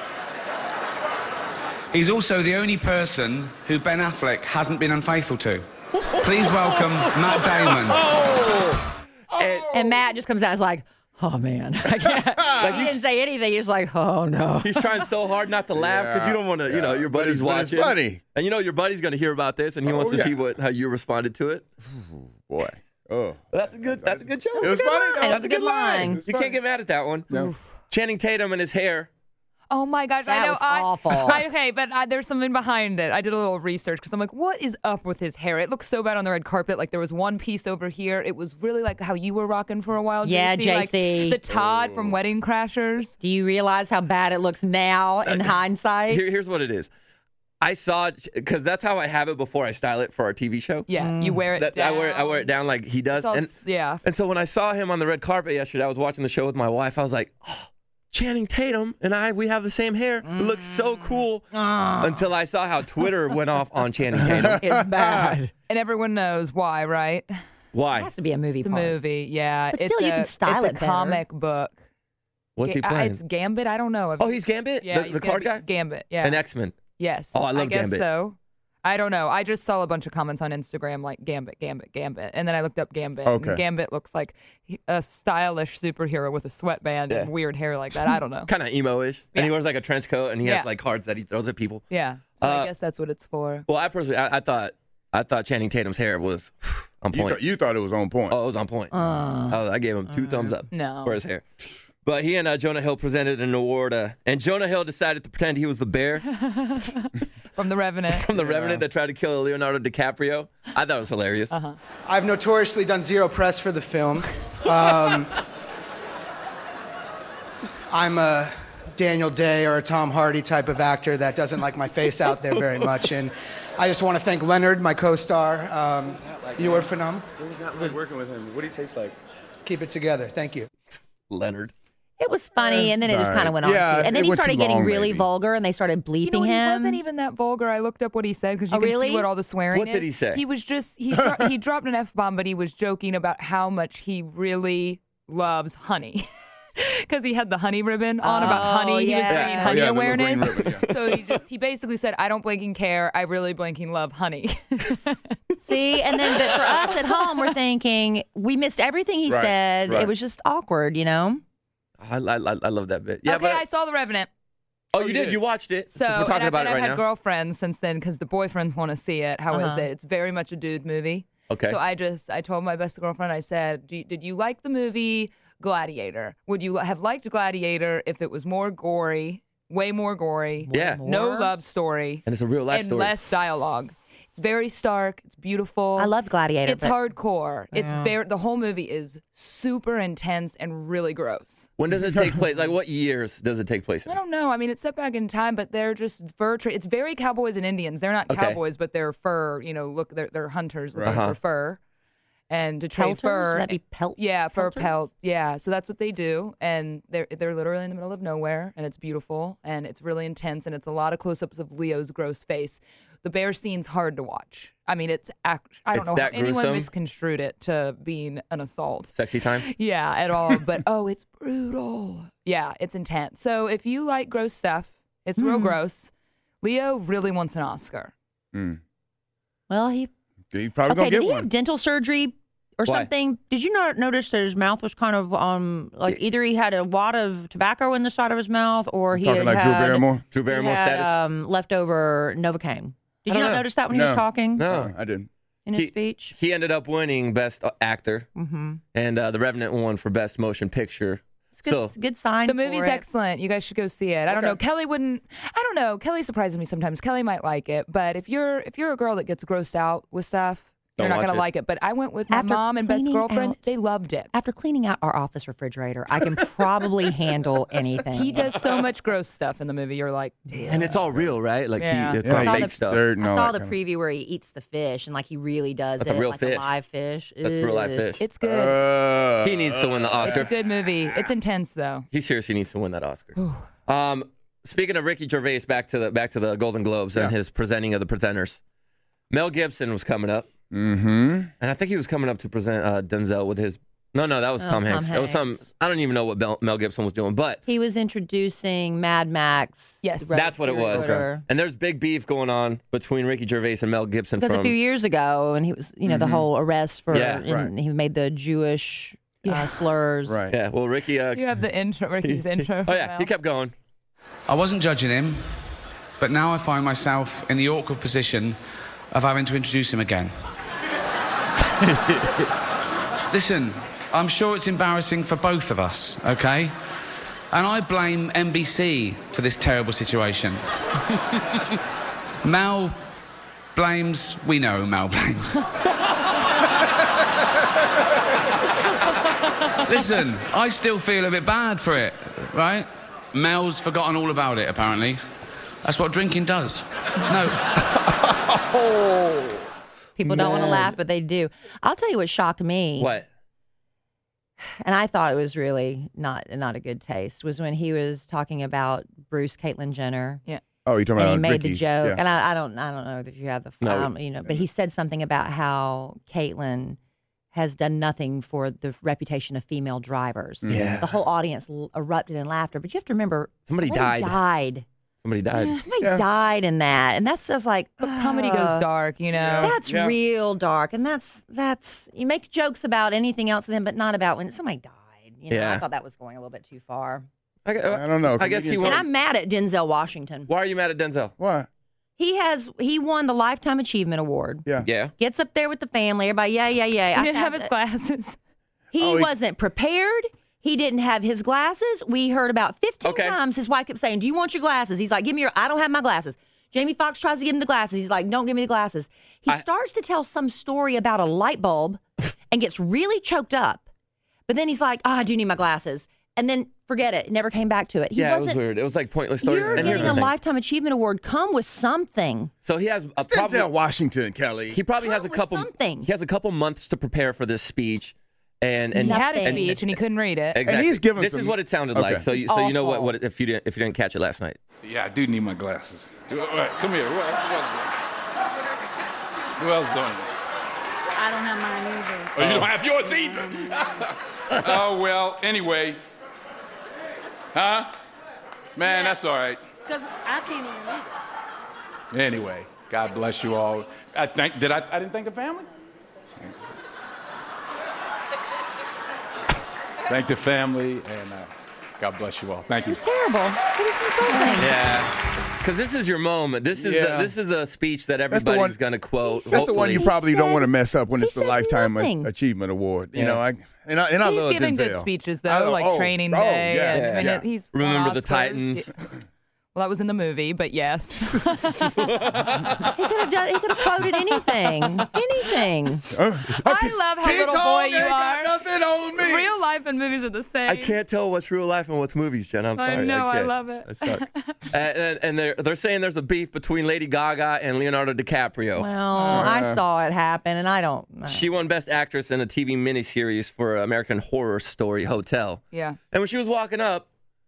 He's also the only person who Ben Affleck hasn't been unfaithful to. Please welcome Matt Damon. And And Matt just comes out and is like, oh, man. I can't. he didn't say anything. He was like, oh, no. he's trying so hard not to laugh because Yeah, you don't want to, you yeah. know, your But buddy's it's- but it's watching. funny. And you know your buddy's going to hear about this and he Oh, wants to yeah. see what how you responded to it. Boy. Oh. That's a good that's a good joke. It was funny, though. That's a good line. It was You funny. can't get mad at that one. No. Channing Tatum and his hair. Oh my gosh, That I know. was I, awful. I, okay, but I, there's something behind it. I did a little research because I'm like, what is up with his hair? It looks so bad on the red carpet. Like there was one piece over here. It was really like how you were rocking for a while. Yeah, J C. Like J C. the Todd from Wedding Crashers. Do you realize how bad it looks now in hindsight? Here, here's what it is. I saw because that's how I have it before I style it for our T V show. Yeah, you wear it That down. I wear it, I wear it down like he does. It's all And, s- yeah. and so when I saw him on the red carpet yesterday, I was watching the show with my wife. I was like, oh, Channing Tatum and I, we have the same hair. It looks so cool. Until I saw how Twitter went off on Channing Tatum. It's bad. And everyone knows why, right? It Why? has to be a movie It's a part. movie. Yeah, But it's still, you a, can style it's it a better. comic book. What's he Ga- uh, playing? It's Gambit. I don't know. Oh, he's Gambit? yeah, The, he's the gonna card be guy? Gambit. Yeah. An X-Men. Yes. Oh, I love guess Gambit. so. I don't know. I just saw a bunch of comments on Instagram like Gambit, Gambit, Gambit. And then I looked up Gambit. Okay. And Gambit looks like he- a stylish superhero with a sweatband Yeah. and weird hair like that. I don't know. Kind of emo-ish. And he Yeah. wears like a trench coat and he Yeah. has like cards that he throws at people. Yeah. So Uh, I guess that's what it's for. Well, I personally, I, I thought I thought Channing Tatum's hair was on You, point. th- you thought it was on point. Oh, it was on point. oh, I gave him two thumbs up No. for his hair. But he and uh, Jonah Hill presented an award, uh, and Jonah Hill decided to pretend he was the bear From The Revenant. from The Revenant that tried to kill Leonardo DiCaprio. I thought it was hilarious. Uh-huh. I've notoriously done zero press for the film. Um, I'm a Daniel Day or a Tom Hardy type of actor that doesn't like my face out there very much. And I just want to thank Leonard, my co-star. Um, you were phenomenal. What was that like working with him? What did he taste like? Keep it together. Thank you. Leonard. It was funny, and then it just Sorry. kind of went on. Yeah, too. And then it he went too started getting long, really maybe. vulgar, and they started bleeping You know, he him. wasn't even that vulgar. I looked up what he said because you Oh, can really? see what all the swearing What is. did he say? He was just he dro- he dropped an F bomb, but he was joking about how much he really loves honey. Because he had the honey ribbon on about Oh, honey. He was yeah. bringing Oh, honey yeah, the little awareness. green ribbon, yeah. So he just he basically said, I don't blinking care. I really blinking love honey. See, and then but for us at home, we're thinking we missed everything he Right, said. right. It was just awkward, you know. I, I, I love that bit. Yeah, okay, but I saw The Revenant. oh, you did. You watched it. So Since we're talking and about I've, it and right I've had now. girlfriends since then because the boyfriends want to see it. How is Uh-huh. it? It's very much a dude movie. Okay. So I just I told my best girlfriend, I said, Do you, did you like the movie Gladiator? Would you have liked Gladiator if it was more gory, way more gory, Yeah. no More? love story, And it's a real life and story. less dialogue? It's very stark. It's beautiful. I loved Gladiator. It's but hardcore. It's Yeah. very. The whole movie is super intense and really gross. When does it take place? Like, what years does it take place in? I don't know. I mean, it's set back in time, but they're just fur. Tra- it's very cowboys and Indians. They're not Okay. cowboys, but they're fur. You know, look, they're they're hunters looking Uh-huh. for fur. And to trade Pelters? fur. Would that be pelt? Yeah, fur pelters? pelt. Yeah, so that's what they do, and they're they're literally in the middle of nowhere, and it's beautiful, and it's really intense, and it's a lot of close-ups of Leo's gross face. The bear scene's hard to watch. I mean, it's act- I don't It's know how that anyone gruesome? misconstrued it to being an assault. Sexy time? Yeah, at all. But oh, it's brutal. Yeah, it's intense. So if you like gross stuff, it's real Mm. gross. Leo really wants an Oscar. Mm. Well, he He's probably okay. gonna Did get he one. have dental surgery or Why? something? Did you not notice that his mouth was kind of um like either he had a wad of tobacco in the side of his mouth, or he Talking had like Drew had, Barrymore. Drew he Barrymore had, status? um, leftover Novocaine. Did I you don't not know. notice that when he No. was talking no. I didn't. in his He- speech? He ended up winning Best Actor, Mm-hmm. and uh, The Revenant won for Best Motion Picture. It's good, So good sign. The movie's for it. excellent. You guys should go see it. I don't Okay. know. Kelly wouldn't. I don't know. Kelly surprises me sometimes. Kelly might like it, but if you're if you're a girl that gets grossed out with stuff, Don't you're not watch gonna it. like it. But I went with my After mom and best cleaning girlfriend. out- They loved it. After cleaning out our office refrigerator, I can probably handle anything. He does so much gross stuff in the movie. You're like, damn. and it's all real, right? Like Yeah. he, it's Yeah, not he fake eats stuff. dirt and I all saw that the kind preview where he eats the fish and like he really does That's it a real like fish. a live fish. That's real live Ugh. fish. It's of- good. Uh, He needs to win the it's a Oscar. good movie. It's intense though. He seriously needs to win that Oscar. um, speaking of Ricky Gervais, back to the back to the Golden Globes and Yeah. his presenting of the presenters. Mel Gibson was coming up, Mm-hmm. and I think he was coming up to present uh, Denzel with his. No, no, that was That Tom was Tom Hanks. That was some. Hanks. I don't even know what Mel, Mel Gibson was doing, but He was introducing Mad Max. Yes. the Red that's what it was. Reporter. And there's big beef going on between Ricky Gervais and Mel Gibson Because from. a few years ago, and he was, you know, the whole arrest for, Yeah, and he made the Jewish uh, Yeah. slurs. Right. yeah, well, Ricky. Uh, You have the intro, Ricky's intro. oh for yeah, Mel. he kept going. I wasn't judging him, but now I find myself in the awkward position of having to introduce him again. Listen, I'm sure it's embarrassing for both of us, okay? And I blame N B C for this terrible situation. Mel blames, we know who Mel blames. Listen, I still feel a bit bad for it, right? Mel's forgotten all about it, apparently. That's what drinking does. No. People don't want to laugh, but they do. I'll tell you what shocked me. What? And I thought it was really not not a good taste, was when he was talking about Bruce Caitlyn Jenner. Yeah. Oh, you're talking And he about made Ricky. the joke, Yeah. and I, I don't, I don't know if you have the, No. I don't, you know, but he said something about how Caitlyn has done nothing for the reputation of female drivers. Yeah. The whole audience l- erupted in laughter, but you have to remember Somebody died. Died. Somebody died. Somebody Yeah. died in that, and that's just like But comedy goes uh, dark, you know. That's Yeah. real dark, and that's that's you make jokes about anything else with him, but not about when somebody died. You know, Yeah. I thought that was going a little bit too far. I, I don't know. I guess he Comedians- won. And I'm mad at Denzel Washington. Why are you mad at Denzel? Why? He has he won the Lifetime Achievement Award. Yeah. Yeah. Gets up there with the family, everybody, yeah, yeah, yeah. He I didn't have thought his that- glasses. He Oh, he- wasn't prepared. He didn't have his glasses. We heard about fifteen Okay. times his wife kept saying, "Do you want your glasses?" He's like, "Give me your." I don't have my glasses. Jamie Foxx tries to give him the glasses. He's like, "Don't give me the glasses." He I- starts to tell some story about a light bulb, and gets really choked up. But then he's like, "Oh, I do need my glasses," and then forget it. Never came back to it. He yeah, it was wasn't. weird. It was like pointless stories. You're and here's getting the a thing. Lifetime Achievement Award. Come with something. So he has a Denzel probably Washington, Kelly. he probably has a Come with couple something. he has a couple months to prepare for this speech, and and He had a Nothing. speech and he couldn't read it. exactly. he's given this some- is what it sounded Okay. like. So you, so you know what, Awful. what if you didn't if you didn't catch it last night. Yeah, I do need my glasses. Do, all right, come here. Who else, who else doing it? Who else doing it? I don't have mine either. Oh, you don't have yours either. Oh, well, anyway. Huh? Man, that's all right. Because I can't even read it. Anyway, God bless you all. I think, did I, I didn't thank the family? Thank the family, and uh, God bless you all. Thank you. It's terrible. It was insulting. Yeah, because this is your moment. This is Yeah. the, this is the speech that the everybody's one- going to quote. That's the one you He probably don't said- want to mess up when he it's the said Lifetime nothing. Achievement Award. You Yeah. know, I and I, and I He's love given Denzel. good speeches though, I love- like oh, Training oh, Day. yeah, and, I mean, yeah. he's won Remember the Oscars. Titans. Well, that was in the movie, but yes. He could have done. He could have quoted anything. Anything. Uh, I love how King little Kong boy you ain't got are. nothing on me. Real life and movies are the same. I can't tell what's real life and what's movies, Jen. I'm sorry. I know. I can't. love it. I suck. and and, and they're, they're saying there's a beef between Lady Gaga and Leonardo DiCaprio. Well, I saw it happen, and I don't know. She won Best Actress in a T V miniseries for American Horror Story Hotel. Yeah. And when she was walking up,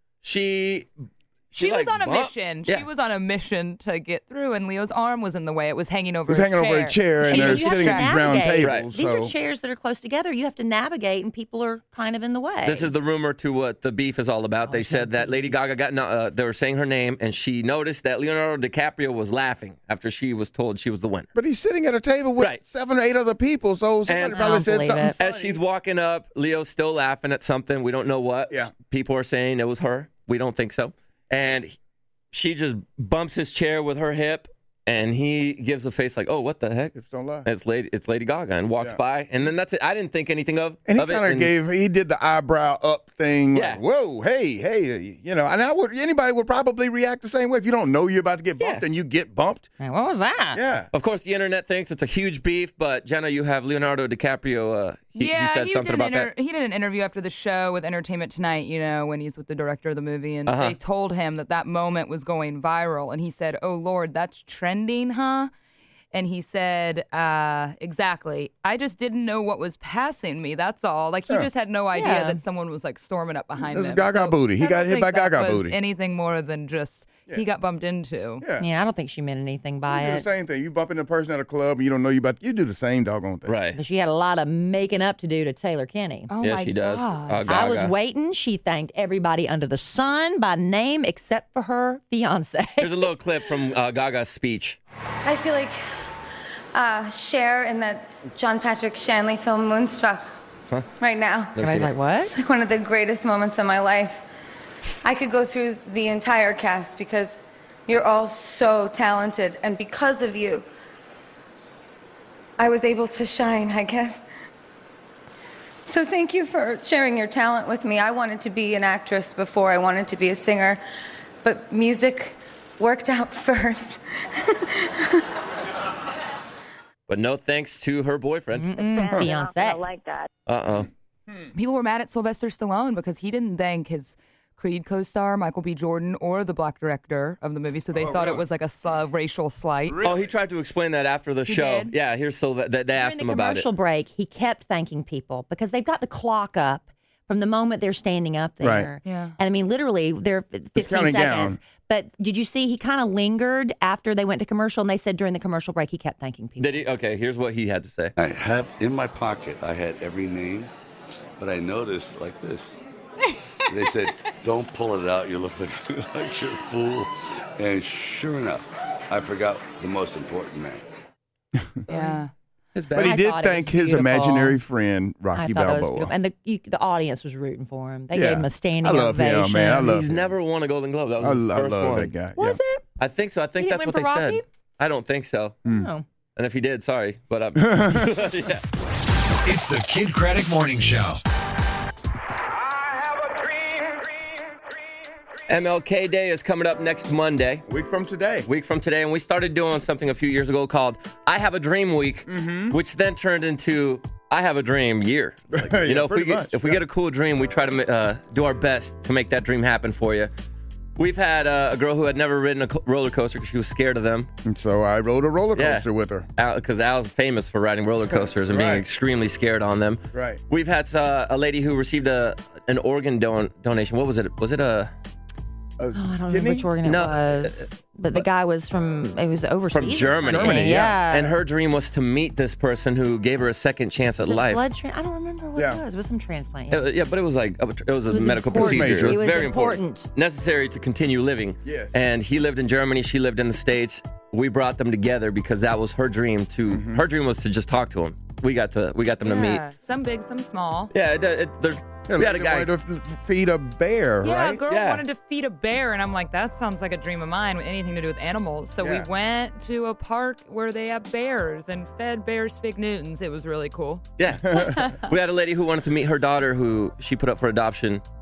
she... She, She, was like, on a bumped- mission. Yeah. She was on a mission to get through, and Leo's arm was in the way. It was hanging over It was a hanging chair. over a chair, and And they're you have sitting to at these round navigate. tables. Right. These So are chairs that are close together. You have to navigate, and people are kind of in the way. This is the rumor to what the beef is all about. They said that Lady Gaga got, no- uh, they were saying her name, and she noticed that Leonardo DiCaprio was laughing after she was told she was the winner. But he's sitting at a table with Right. seven or eight other people, so somebody And- probably said believe something it. funny. As she's walking up, Leo's still laughing at something. We don't know what. Yeah. People are saying it was her. We don't think so. And she just bumps his chair with her hip, and he gives a face like, "Oh, what the heck?" Hips don't lie. It's Lady, it's Lady Gaga, and walks Yeah. by, and then that's it. I didn't think anything of, And he of it. kind of and- gave, he did the eyebrow up thing. Yeah. Like, whoa, hey, hey, you know, and I would, anybody would probably react the same way. If you don't know you're about to get bumped Yeah. and you get bumped. Hey, what was that? Yeah. Of course, the internet thinks it's a huge beef, but Jenna, you have Leonardo DiCaprio. Uh, he, yeah, he said something did about an inter- that. He did an interview after the show with Entertainment Tonight, you know, when he's with the director of the movie, and Uh-huh. they told him that that moment was going viral, and he said, "Oh Lord, that's trending, huh?" And he said, uh, exactly. I just didn't know what was passing me. That's all. Like, he Yeah. just had no idea Yeah. that someone was, like, storming up behind This is him. Gaga So booty. He I got don't hit by think that Gaga was booty. anything more than just he got bumped into. Yeah. Yeah, I don't think she meant anything by You do the it. same thing. You bump into a person at a club and you don't know you about, you do the same doggone thing. Right. But she had a lot of making up to do to Taylor Kinney. Oh, Yeah, my she does. God. Uh, I was Gaga. waiting. She thanked everybody under the sun by name except for her fiance. Here's a little clip from uh, Gaga's speech. I feel like uh, Cher in that John Patrick Shanley film Moonstruck Huh? right now. And I was like, what? It's like one of the greatest moments of my life. I could go through the entire cast because you're all so talented, and because of you, I was able to shine, I guess. So thank you for sharing your talent with me. I wanted to be an actress before I wanted to be a singer, but music worked out first. But no thanks to her boyfriend. Mm-mm, fiance. I like that. Uh-oh. People were mad at Sylvester Stallone because he didn't thank his Creed co-star Michael B. Jordan or the black director of the movie, so they Oh, thought really? it was like a sl- racial slight. Oh, he tried to explain that after the He show. did? Yeah, here's Sylvester. They, they asked During him the about it. commercial break, he kept thanking people because they've got the clock up from the moment they're standing up there. Right. Yeah. And I mean, literally, they're fifteen counting seconds. down. But did you see he kind of lingered after they went to commercial, and they said during the commercial break he kept thanking people. Did he? Okay, here's what he had to say. I have in my pocket, I had every name, but I noticed like this. They said, don't pull it out, you look like, like you're a fool. And sure enough, I forgot the most important name. Yeah. But he I did thought it thank was his beautiful. imaginary friend, I Rocky thought it was Balboa. beautiful. And the you, the audience was rooting for him. They Yeah. gave him a standing I love him, ovation. man. I love He's him. never won a Golden Globe. That was I, his lo- I first love one. that guy. Was yeah. it? I think so. I think He that's didn't what win they for said. Rocky? I don't think so. Oh. And if he did, sorry. But um, yeah. It's the Kid Craddock Morning Show. M L K Day is coming up next Monday. Week from today. Week from today. And we started doing something a few years ago called I Have a Dream Week, Mm-hmm. which then turned into I Have a Dream Year. Like, you Yeah, know, if we pretty get, much, if we yeah. get a cool dream, we try to uh, do our best to make that dream happen for you. We've had uh, a girl who had never ridden a co- roller coaster because she was scared of them. And so I rode a roller Yeah. coaster with her. Because Al's famous for riding roller coasters and being Right. extremely scared on them. Right. We've had uh, a lady who received a an organ don- donation. What was it? Was it a Oh, I don't Kidney? know which organ it No, was. But the guy was from, it was overseas. from Germany? Germany, yeah. And her dream was to meet this person who gave her a second chance at Was it life. blood tra- I don't remember what Yeah. it was. It was some transplant. Uh, yeah, but it was like it was a It was medical important. procedure. It It was, was very important. important. necessary to continue living. Yes. And he lived in Germany. She lived in the States. We brought them together because that was her dream. To Mm-hmm. her dream was to just talk to him. We got to we got them to meet. Yeah. Some big, some small. Yeah, it, it, there's, Yeah, we had a they guy. wanted to f- feed a bear, Yeah, right? a girl Yeah. wanted to feed a bear, and I'm like, that sounds like a dream of mine with anything to do with animals. So Yeah. we went to a park where they have bears and fed bears fig Newtons. It was really cool. Yeah. We had a lady who wanted to meet her daughter who she put up for adoption.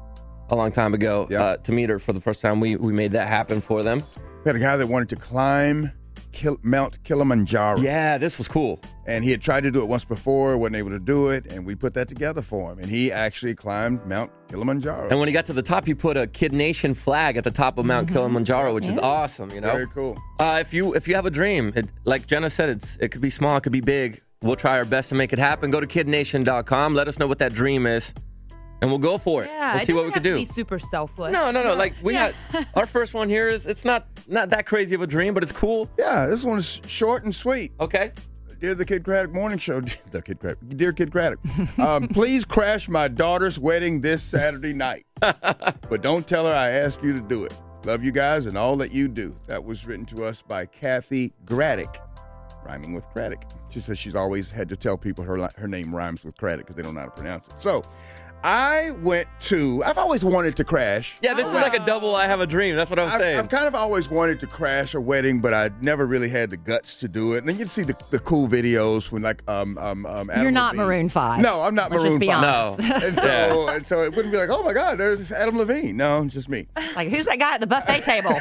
a long time ago Yeah. uh, to meet her for the first time. We we made that happen for them. We had a guy that wanted to climb Kil- Mount Kilimanjaro. Yeah, this was cool. And he had tried to do it once before, wasn't able to do it, and we put that together for him. And he actually climbed Mount Kilimanjaro. And when he got to the top, he put a Kid Nation flag at the top of Mount Kilimanjaro, which is Yeah. awesome. You know, Very cool. Uh, if you if you have a dream, it, like Jenna said, it's it could be small, it could be big. We'll try our best to make it happen. Go to kid nation dot com. Let us know what that dream is, and we'll go for it. Yeah, we'll it see what we doesn't can have to do. Be super selfless. No, no, no. Like we Yeah. had our first one here is it's not not that crazy of a dream, but it's cool. Yeah, this one is short and sweet. Okay. Dear the Kid Craddock Morning Show, the Kid Craddock, dear Kid Craddock, um, please crash my daughter's wedding this Saturday night. But don't tell her I asked you to do it. Love you guys and all that you do. That was written to us by Kathy Graddick, rhyming with Craddock. She says she's always had to tell people her her name rhymes with Craddock because they don't know how to pronounce it. So I went to, I've always wanted to crash. Yeah, this is like a double I have a dream. That's what I was I've, saying. I've kind of always wanted to crash a wedding, but I never really had the guts to do it. And then you'd see the, the cool videos when like um um um. Adam You're not Levine. Maroon five. No, I'm not Let's Maroon just be five. honest. No. And so and so it wouldn't be like, oh my God, there's Adam Levine. No, it's just me. Like, who's that guy at the buffet table?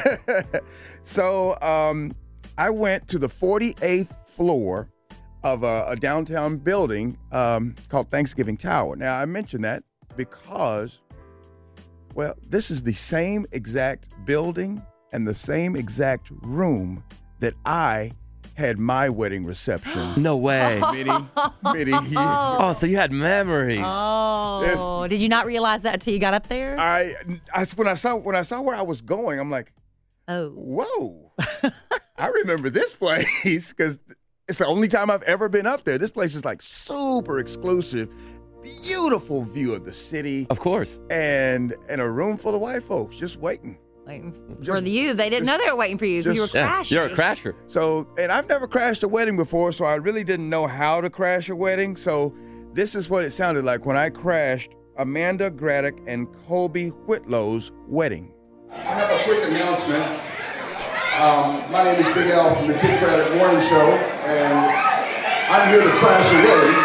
So um, I went to the forty-eighth floor of a, a downtown building um, called Thanksgiving Tower. Now I mention that because, well, this is the same exact building and the same exact room that I had my wedding reception. No way. Many, many years. Oh, so you had memories. Oh, did you not realize that until you got up there? I, I when I saw when I saw where I was going, I'm like, oh, whoa! I remember this place because it's the only time I've ever been up there. This place is like super exclusive, beautiful view of the city, Of course. and and a room full of white folks just waiting. Waiting for Just- you. They didn't know they were waiting for you. just- you were Yeah, crashing. you're a crasher. So, and I've never crashed a wedding before, so I really didn't know how to crash a wedding. So, this is what it sounded like when I crashed Amanda Graddick and Colby Whitlow's wedding. I have a quick announcement. Um, my name is Big Al from the Kid Craddock Morning Show, and I'm here to crash a wedding.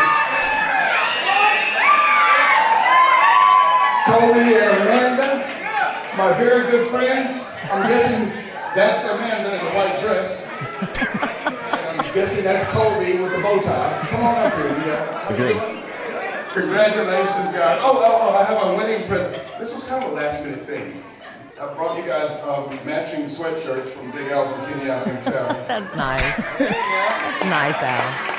Colby and Amanda, my very good friends. I'm guessing that's Amanda in the white dress. And I'm guessing that's Colby with the bow tie. Come on up here, you guys. How you doing? Congratulations, guys. Oh, oh, oh, I have a wedding present. This was kind of a last minute thing. I brought you guys um, matching sweatshirts from Big Al's McKinney out in town. That's nice. That's nice, Al.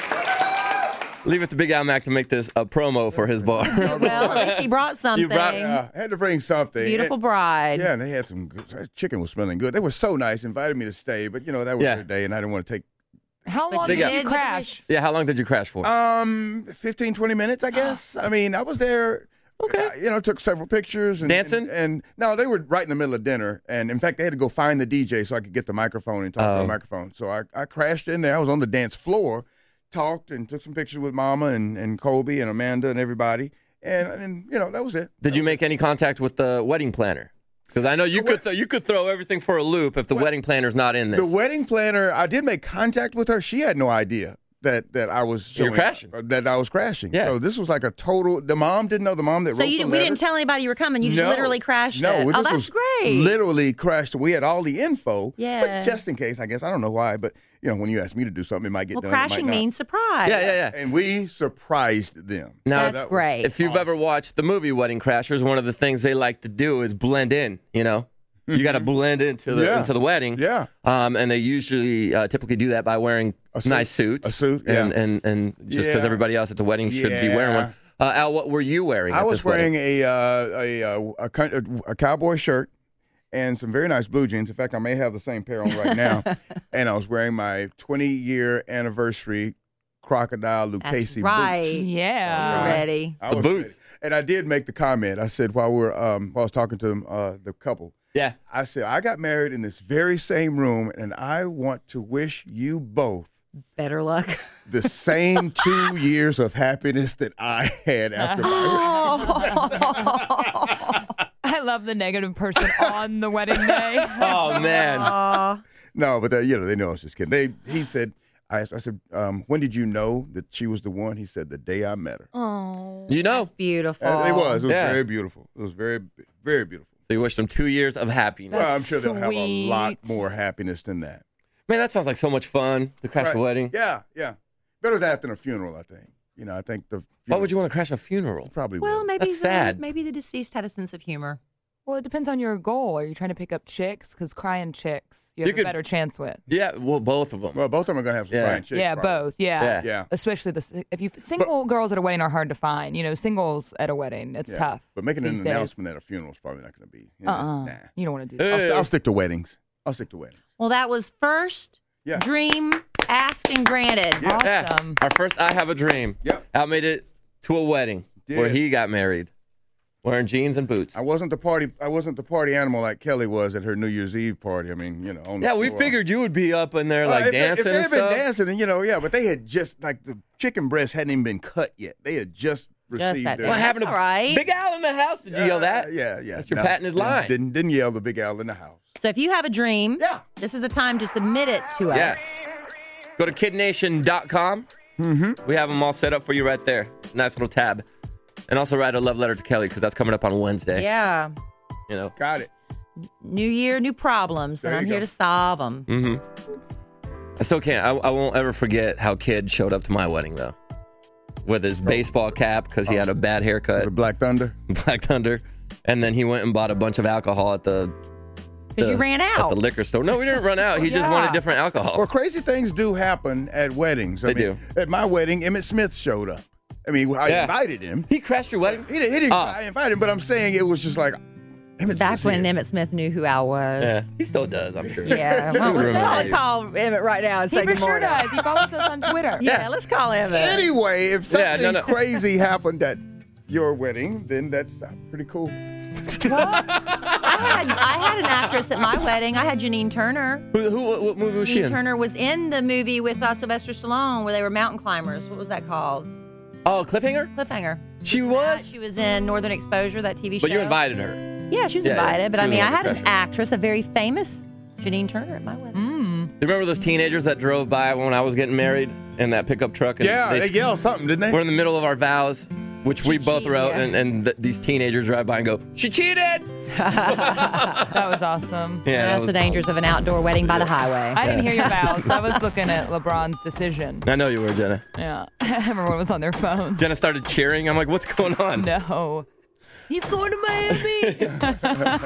Leave it to Big Al Mac to make this a promo for his bar. Well, at least he brought something. You brought- Yeah, I had to bring something. Beautiful And- bride. Yeah, and they had some good, chicken was smelling good. They were so nice, invited me to stay, but you know, that was Yeah. their day and I didn't want to take How long Big did Al. you crash? Yeah, how long did you crash for? um fifteen, twenty minutes, I guess. I mean, I was there. Okay. Uh, you know, took several pictures. And, Dancing? And, and no, they were right in the middle of dinner. And in fact, they had to go find the D J so I could get the microphone and talk Oh. on the microphone. So I, I crashed in there. I was on the dance floor, talked and took some pictures with Mama and, and Colby and Amanda and everybody. And, and, you know, that was it. Did you make any contact with the wedding planner? Because I know you could th- you could throw everything for a loop if the wedding planner's not in this. The wedding planner, I did make contact with her. She had no idea that that I was You were showing- crashing. uh, That I was crashing. Yeah. So this was like a total. The mom didn't know. The mom that So wrote you the didn't, we letter. didn't tell anybody you were coming. You just No. literally crashed No, it. this Oh, that's was great. Literally crashed. We had all the info. Yeah. But just in case, I guess I don't know why, but you know, when you ask me to do something, it might get well, done. it might crashing not. means surprise. yeah, yeah, yeah. And we surprised them. Now, That's that was- great. If you've ever watched the movie Wedding Crashers, one of the things they like to do is blend in. You know, you got to blend into the Yeah. into the wedding. Yeah. Um, and they usually uh, typically do that by wearing A suit. nice suits. A suit, And yeah. and, and just because Yeah. everybody else at the wedding should be wearing Yeah. one. Uh, Al, what were you wearing? I at was this wedding? wearing a, uh, a, uh, a coun- a cowboy shirt and some very nice blue jeans. In fact, I may have the same pair on right now. And I was wearing my twenty-year anniversary crocodile Lucchese right. boots. Yeah. You're ready. I The was boots. ready. And I did make the comment. I said while we were um, while I was talking to them, uh, the couple, Yeah. I said I got married in this very same room, and I want to wish you both Better luck. the same two years of happiness that I had after my. I love the negative person on the wedding day. Oh man. Aw. No, but they, you know they know I was just kidding. They he said I asked, I said um, when did you know that she was the one? He said the day I met her. Oh. You know. Beautiful. And it was. It was Yeah. very beautiful. It was very Very beautiful. So you wish them two years of happiness. Well, I'm sure they'll have a sweet. lot more happiness than that. Man, that sounds like so much fun to crash Right. a wedding. Yeah, yeah. Better that than a funeral, I think. You know, I think the. Why would you want to crash a funeral? Probably. Well, would. maybe That's the, sad. maybe the deceased had a sense of humor. Well, it depends on your goal. Are you trying to pick up chicks? Because crying chicks, you have You a could- better chance with. Yeah, well, both of them. Well, both of them are going to have some Yeah. crying chicks. yeah, probably. both. Yeah. Yeah. Yeah. Especially the if you single girls at a wedding are hard to find. You know, singles at a wedding, it's Yeah. tough. But making an these days. announcement at a funeral is probably not going to be. You Uh know, uh Nah. You don't want to do that. I'll, st- Hey. I'll stick to weddings. I'll stick to weddings. Well, that was first Yeah. dream asked and granted. Yeah. Awesome. Our first I Have a Dream. Yep. Al made it to a wedding where Did. he got married, wearing jeans and boots. I wasn't the party. I wasn't the party animal like Kelly was at her New Year's Eve party. I mean, you know. On the Yeah, we floor. figured you would be up in there Uh, like if, dancing If they and had been stuff. dancing, and you know, yeah, but they had just like the chicken breast hadn't even been cut yet. They had just received that their. day. What happened to All right. Big Al in the house? Did you yell that? Yeah, yeah. That's your No, patented no, line. Didn't didn't yell the Big Al in the house. So if you have a dream, Yeah. this is the time to submit it to us. Yes. Go to kid nation dot com. Mm-hmm. We have them all set up for you right there. Nice little tab. And also write a love letter to Kelly because that's coming up on Wednesday. Yeah. You know. Got it. New year, new problems, and There I'm you here go. to solve them. Mm-hmm. I still can't. I, I won't ever forget how Kid showed up to my wedding, though. With his baseball cap because he had a bad haircut. The Black Thunder. Black Thunder. And then he went and bought a bunch of alcohol at the... Because you the- ran At out. the liquor store. No, we didn't run out. He just Yeah. wanted different alcohol. Well, crazy things do happen at weddings. I They mean, At my wedding, Emmett Smith showed up. I mean, I Yeah. invited him. He crashed your wedding? He, didn't- he didn't. Ah. I invited him, but I'm saying it was just like Emmett Back Smith's when here. Emmett Smith knew who I was. Yeah, he still does, I'm sure. Yeah. He Well, would let's remember call, you. call Emmett right now and He say for good sure morning. does. He follows us on Twitter. Yeah, let's call Emmett. Anyway, if Yeah, something no, no. crazy happened at your wedding, then that's uh, pretty cool. I had I had an actress at my wedding. I had Janine Turner. Who, who, what, what movie was she Janine in? Turner was in the movie with uh, Sylvester Stallone where they were mountain climbers. What was that called? Oh, Cliffhanger? Cliffhanger. She was? She was in Northern Exposure, that T V show. But you invited her. Yeah, she was Yeah, invited. But she I was mean, I under had an pressure. actress, a very famous Janine Turner at my wedding. Mm. Do you remember those teenagers that drove by when I was getting married in that pickup truck? And Yeah, they yelled something, didn't they? We're in the middle of our vows, which we both cheated, wrote, yeah. and, and th- these teenagers drive by and go, "She cheated!" That was awesome. Yeah, that That's was- the dangers of an outdoor wedding by the highway. I didn't hear your vows. I was looking at LeBron's decision. I know you were, Jenna. Yeah. Everyone was on their phone. Jenna started cheering. I'm like, "What's going on?" No. He's going to Miami.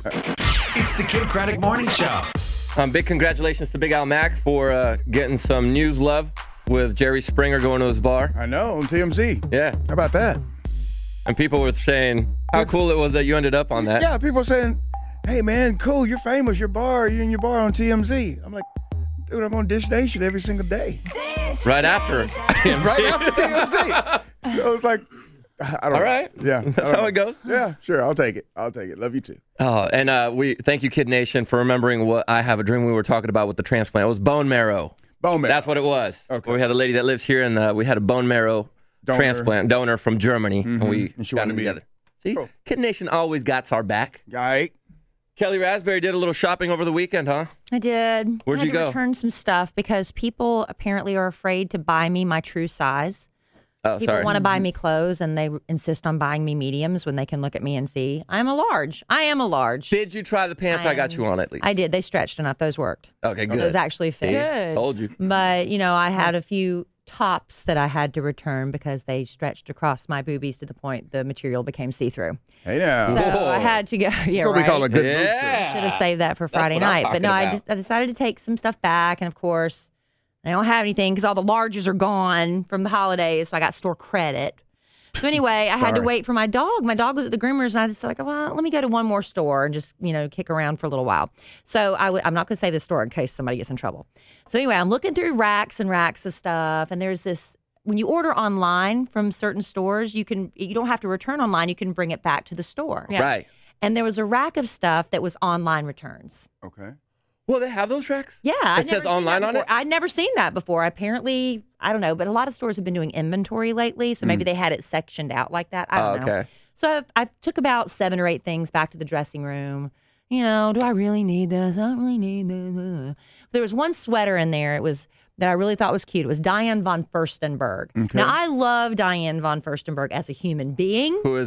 It's the Kid Craddock Morning Show. Um, big congratulations to Big Al Mack for uh, getting some news love with Jerry Springer going to his bar. I know, on T M Z. Yeah. How about that? And people were saying how cool it was that you ended up on that. Yeah, people are saying, hey, man, cool, you're famous, your bar, you're in your bar on T M Z. I'm like, dude, I'm on Dish Nation every single day. Right after. Right after T M Z. I was like, I don't All know. right. Yeah. That's how it goes. Yeah, sure. I'll take it. I'll take it. Love you too. Oh, and uh, we thank you, Kid Nation, for remembering what I Have a Dream we were talking about with the transplant. It was bone marrow. Bone marrow. That's what it was. Okay. We had a lady that lives here, and uh, we had a bone marrow Donor. transplant donor from Germany, Mhm. and we And she got wanted them to meet together. See, Cool. Kid Nation always got our back. All right. Kelly Raspberry did a little shopping over the weekend, huh? I did. Where'd I had you to go? return some stuff because people apparently are afraid to buy me my true size. Oh, People sorry. want to buy me clothes and they insist on buying me mediums when they can look at me and see I'm a large. I am a large. Did you try the pants I, got you on at least? I did. They stretched enough. Those worked. Okay, good. Those actually fit. Good. Told you. But, you know, I had a few tops that I had to return because they stretched across my boobies to the point the material became see-through. Hey now. So Whoa. I had to go. Yeah, That's what we right. call a good boot Yeah. Should have saved that for That's Friday what I'm night. But talking no, I, about. just, I decided to take some stuff back. And of course, I don't have anything because all the larges are gone from the holidays. So I got store credit. So anyway, I had to Sorry. wait for my dog. My dog was at the groomer's, and I just like, well, let me go to one more store and just, you know, kick around for a little while. So I w- I'm not going to say the store in case somebody gets in trouble. So anyway, I'm looking through racks and racks of stuff, and there's this. When you order online from certain stores, you can you don't have to return online. You can bring it back to the store. Yeah. Right. And there was a rack of stuff that was online returns. Okay. Well, they have those racks? Yeah, I'd It never says seen online that on it? before. I'd never seen that before. Apparently, I don't know, but a lot of stores have been doing inventory lately, so maybe they had it sectioned out like that. I don't Oh, know. okay. So I've, I've took about seven or eight things back to the dressing room. You know, do I really need this? I don't really need this. There was one sweater in there. It was that I really thought was cute. It was Diane von Furstenberg. Okay. Now I love Diane von Furstenberg as a human being. Who is that?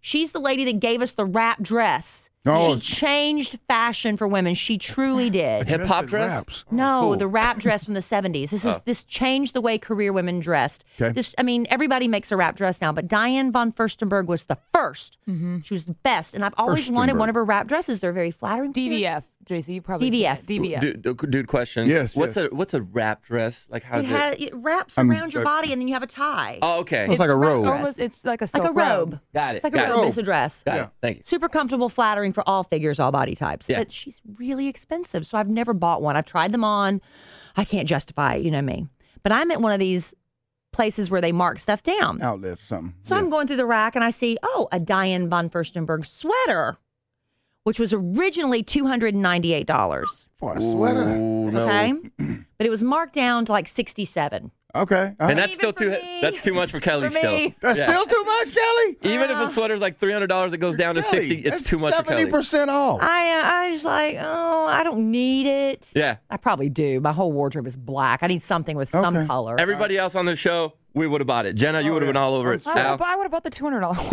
She's the lady that gave us the wrap dress. Oh. She changed fashion for women. She truly did. Hip hop dress? No, Cool. the wrap dress from the seventies. This is Oh. this changed the way career women dressed. Okay. This, I mean, everybody makes a wrap dress now, but Diane von Furstenberg was the first. Mm-hmm. She was the best, and I've always wanted Furstenberg. one of her wrap dresses. They're very flattering. D V F, J C, you probably D V F. seen it. D V F. Dude, dude, dude, question. Yes, What's yes. a what's a wrap dress? Like how It, does has, it? it wraps I'm- around your uh, body, and then you have a tie. Oh, okay. It's like a wra- robe. Almost, it's like a like silk a robe. Got it. It's like Got a it. robe. It's a dress. Got Yeah. it. Thank you. Super comfortable, flattering for all figures, all body types. Yeah. But she's really expensive, so I've never bought one. I've tried them on. I can't justify it, you know me. But I'm at one of these places where they mark stuff down. Outlets or something. So I'm going through the rack and I see, oh, a Diane von Furstenberg sweater, which was originally two hundred ninety-eight dollars. For a sweater. Ooh, no. Okay. But it was marked down to like sixty-seven. Okay. And that's still for too me. that's too much for Kelly For still. me. That's Yeah. still too much, Kelly? Even if a sweater's like three hundred dollars, it goes down to Kelly, sixty. It's that's too much for Kelly. seventy percent off. I uh, I just like, oh, I don't need it. Yeah. I probably do. My whole wardrobe is black. I need something with some Okay. color. Everybody else on the show, we would have bought it. Jenna, you would have been all over it. I would, Al? have, I would have bought the two hundred dollars.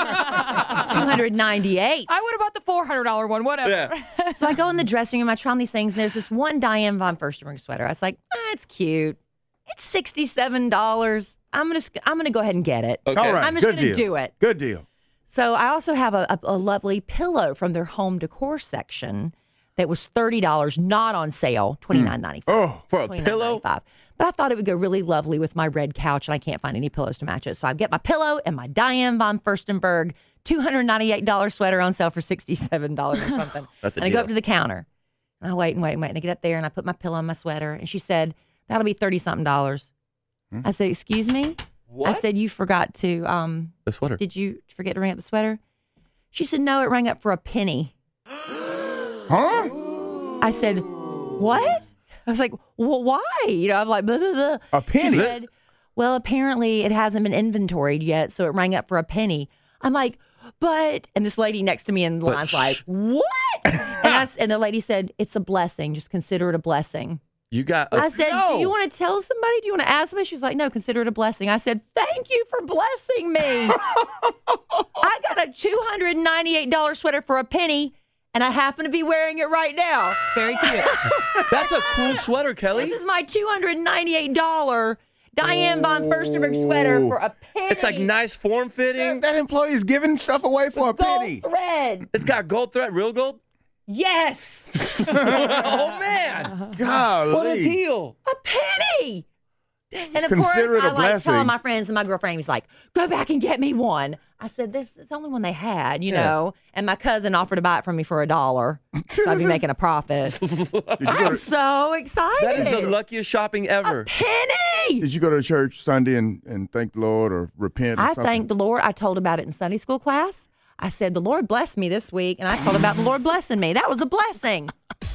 two hundred ninety-eight. I would have bought the four hundred dollars one, whatever. Yeah. So I go in the dressing room, I try on these things, and there's this one Diane von Furstenberg sweater. I was like, ah, it's cute. It's sixty-seven dollars. I'm gonna I'm gonna go ahead and get it. Okay. All right. I'm just Good gonna deal. do it. Good deal. So I also have a, a, a lovely pillow from their home decor section that was thirty dollars, not on sale, twenty-nine ninety-five. Oh, For a pillow? But I thought it would go really lovely with my red couch, and I can't find any pillows to match it. So I get my pillow and my Diane von Furstenberg two hundred ninety-eight dollars sweater on sale for sixty-seven dollars or something. That's a and I go deal. up to the counter, and I wait and wait and wait, and I get up there, and I put my pillow on my sweater, and she said, that'll be thirty-something dollars. I said, excuse me? What? I said, you forgot to, um, The sweater. did you forget to ring up the sweater? She said, no, it rang up for a penny. Huh? I said, what? I was like, well, why? You know, I'm like, blah, blah, blah. A penny? She said, well, apparently it hasn't been inventoried yet, so it rang up for a penny. I'm like, but, and this lady next to me in the But line's shh. like, what? and, I, s- and the lady said, it's a blessing. Just consider it a blessing. You got. I said, no. do you want to tell somebody? Do you want to ask somebody? She's like, no, consider it a blessing. I said, thank you for blessing me. I got a two hundred ninety-eight dollars sweater for a penny, and I happen to be wearing it right now. Very cute. That's a cool sweater, Kelly. This is my two hundred ninety-eight dollars Diane von Furstenberg sweater for a penny. It's like nice form fitting. That, that employee is giving stuff away for a gold penny. thread. It's got gold thread, real gold. Yes. Oh man, Golly. what a deal! A penny. And of Consider course, it a I like blessing. telling my friends, and my girlfriend was like, "Go back and get me one." I said, "This is the only one they had, you Yeah. know." And my cousin offered to buy it from me for a dollar, so I'd be making a profit. Did you, go I'm to, so excited. That is the luckiest shopping ever. penny. did you go to church Sunday and, and thank the Lord or repent or I something? thanked the Lord. I told about it in Sunday school class. I said, "The Lord blessed me this week," and I told about the Lord blessing me. That was a blessing.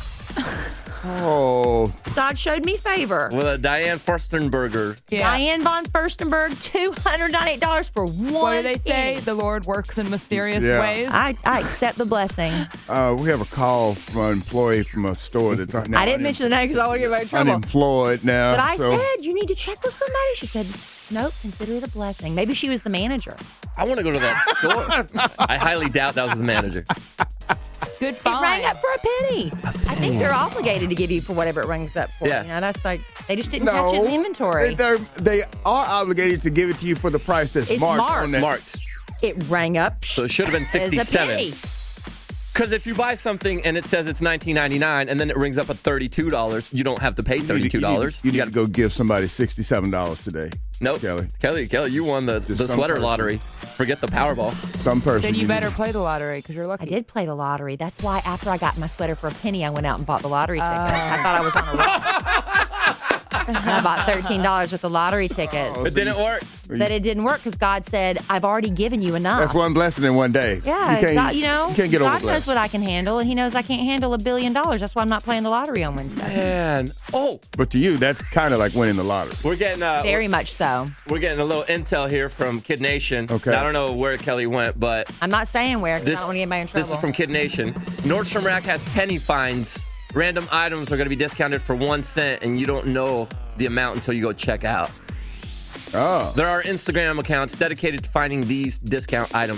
Oh. God showed me favor. With a Diane Furstenberger. Yeah. Diane von Furstenberg, two hundred ninety-eight dollars for one. What do they say? penny. The Lord works in mysterious Yeah. ways. I, I accept the blessing. Uh, we have a call from an employee from a store that's now I didn't mention the name because I want to get everybody in trouble. unemployed now. But I so. said, you need to check with somebody. She said, nope, consider it a blessing. Maybe she was the manager. I want to go to that store. I highly doubt that was the manager. Good It find. rang up for a penny. I think they're obligated to give you for whatever it rings up for. Yeah. You know, that's like, they just didn't catch it in the inventory. They, they're- they are obligated to give it to you for the price that's It's marked, marked. on that. Marked. It rang up. So it should have been as a sixty-seven. penny. Because if you buy something and it says it's nineteen ninety-nine and then it rings up at thirty-two dollars, you don't have to pay You need- thirty-two dollars. You, need, you need to go give somebody sixty-seven dollars today. Nope. Kelly. Kelly, Kelly, you won the, the some sweater person. lottery. Forget the Powerball. Some person. Then you need- better play the lottery because you're I lucky. did play the lottery. That's why after I got my sweater for a penny, I went out and bought the lottery ticket. I thought I was on a roll. And I bought thirteen dollars with the lottery ticket. Oh, It didn't work. But it didn't work because God said, I've already given you enough. That's one blessing in one day. Yeah, you can't, God, you know, you can't get God over knows blessing. what I can handle, and He knows I can't handle a billion dollars. That's why I'm not playing the lottery on Wednesday. Man. Oh, But to you, that's kind of like winning the lottery. we're getting uh, Very much so. we're getting a little intel here from Kid Nation. Okay. I don't know where Kelly went, but I'm not saying where because I this, don't want to get anybody in trouble. this is from Kid Nation. Nordstrom Rack has penny fines. Random items are going to be discounted for one cent, and you don't know the amount until you go check out. Oh. There are Instagram accounts dedicated to finding these discount items.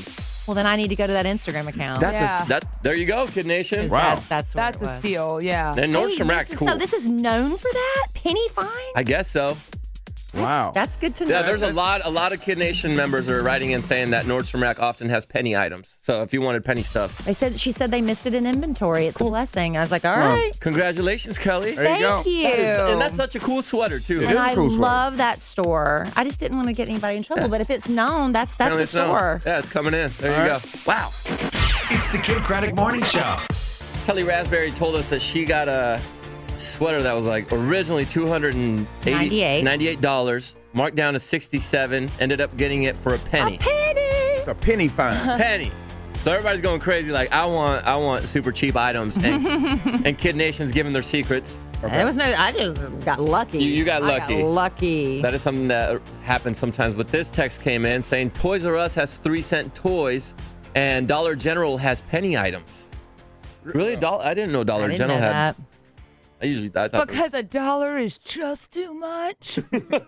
Well, then I need to go to that Instagram account. That's Yeah. a that. There you go, Kid Nation. That- that's where That's it a was. steal, yeah. And Nordstrom Hey, Rack's this is- cool. So this is known for that? Penny fine? I guess so. Wow. That's good to know. Yeah, there's a lot. A lot of Kid Nation members are writing in saying that Nordstrom Rack often has penny items. So if you wanted penny stuff, They said she said they missed it in inventory. It's a blessing. I was like, all well, right. congratulations, Kelly. There you go. Thank you. That is- and that's such a cool sweater too. It and is a I cool sweater. love that store. I just didn't want to get anybody in trouble, Yeah. but if it's known, that's that's Apparently the it's known. store. Yeah, it's coming in. There All you right. go. Wow. It's the Kid Craddock Morning Show. Kelly Raspberry told us that she got a sweater that was like originally two hundred ninety-eight dollars, marked down to sixty-seven dollars, ended up getting it for a penny. A penny. It's a penny fine. penny. So everybody's going crazy like, I want I want super cheap items. And, and Kid Nation's giving their secrets. There was no. I just got lucky. You- you got I lucky. got lucky. That is something that happens sometimes. But this text came in saying Toys R Us has three cent toys and Dollar General has penny items. Really? Dollar? I didn't know Dollar I didn't General know had. that. I usually I thought. Because a dollar is just too much.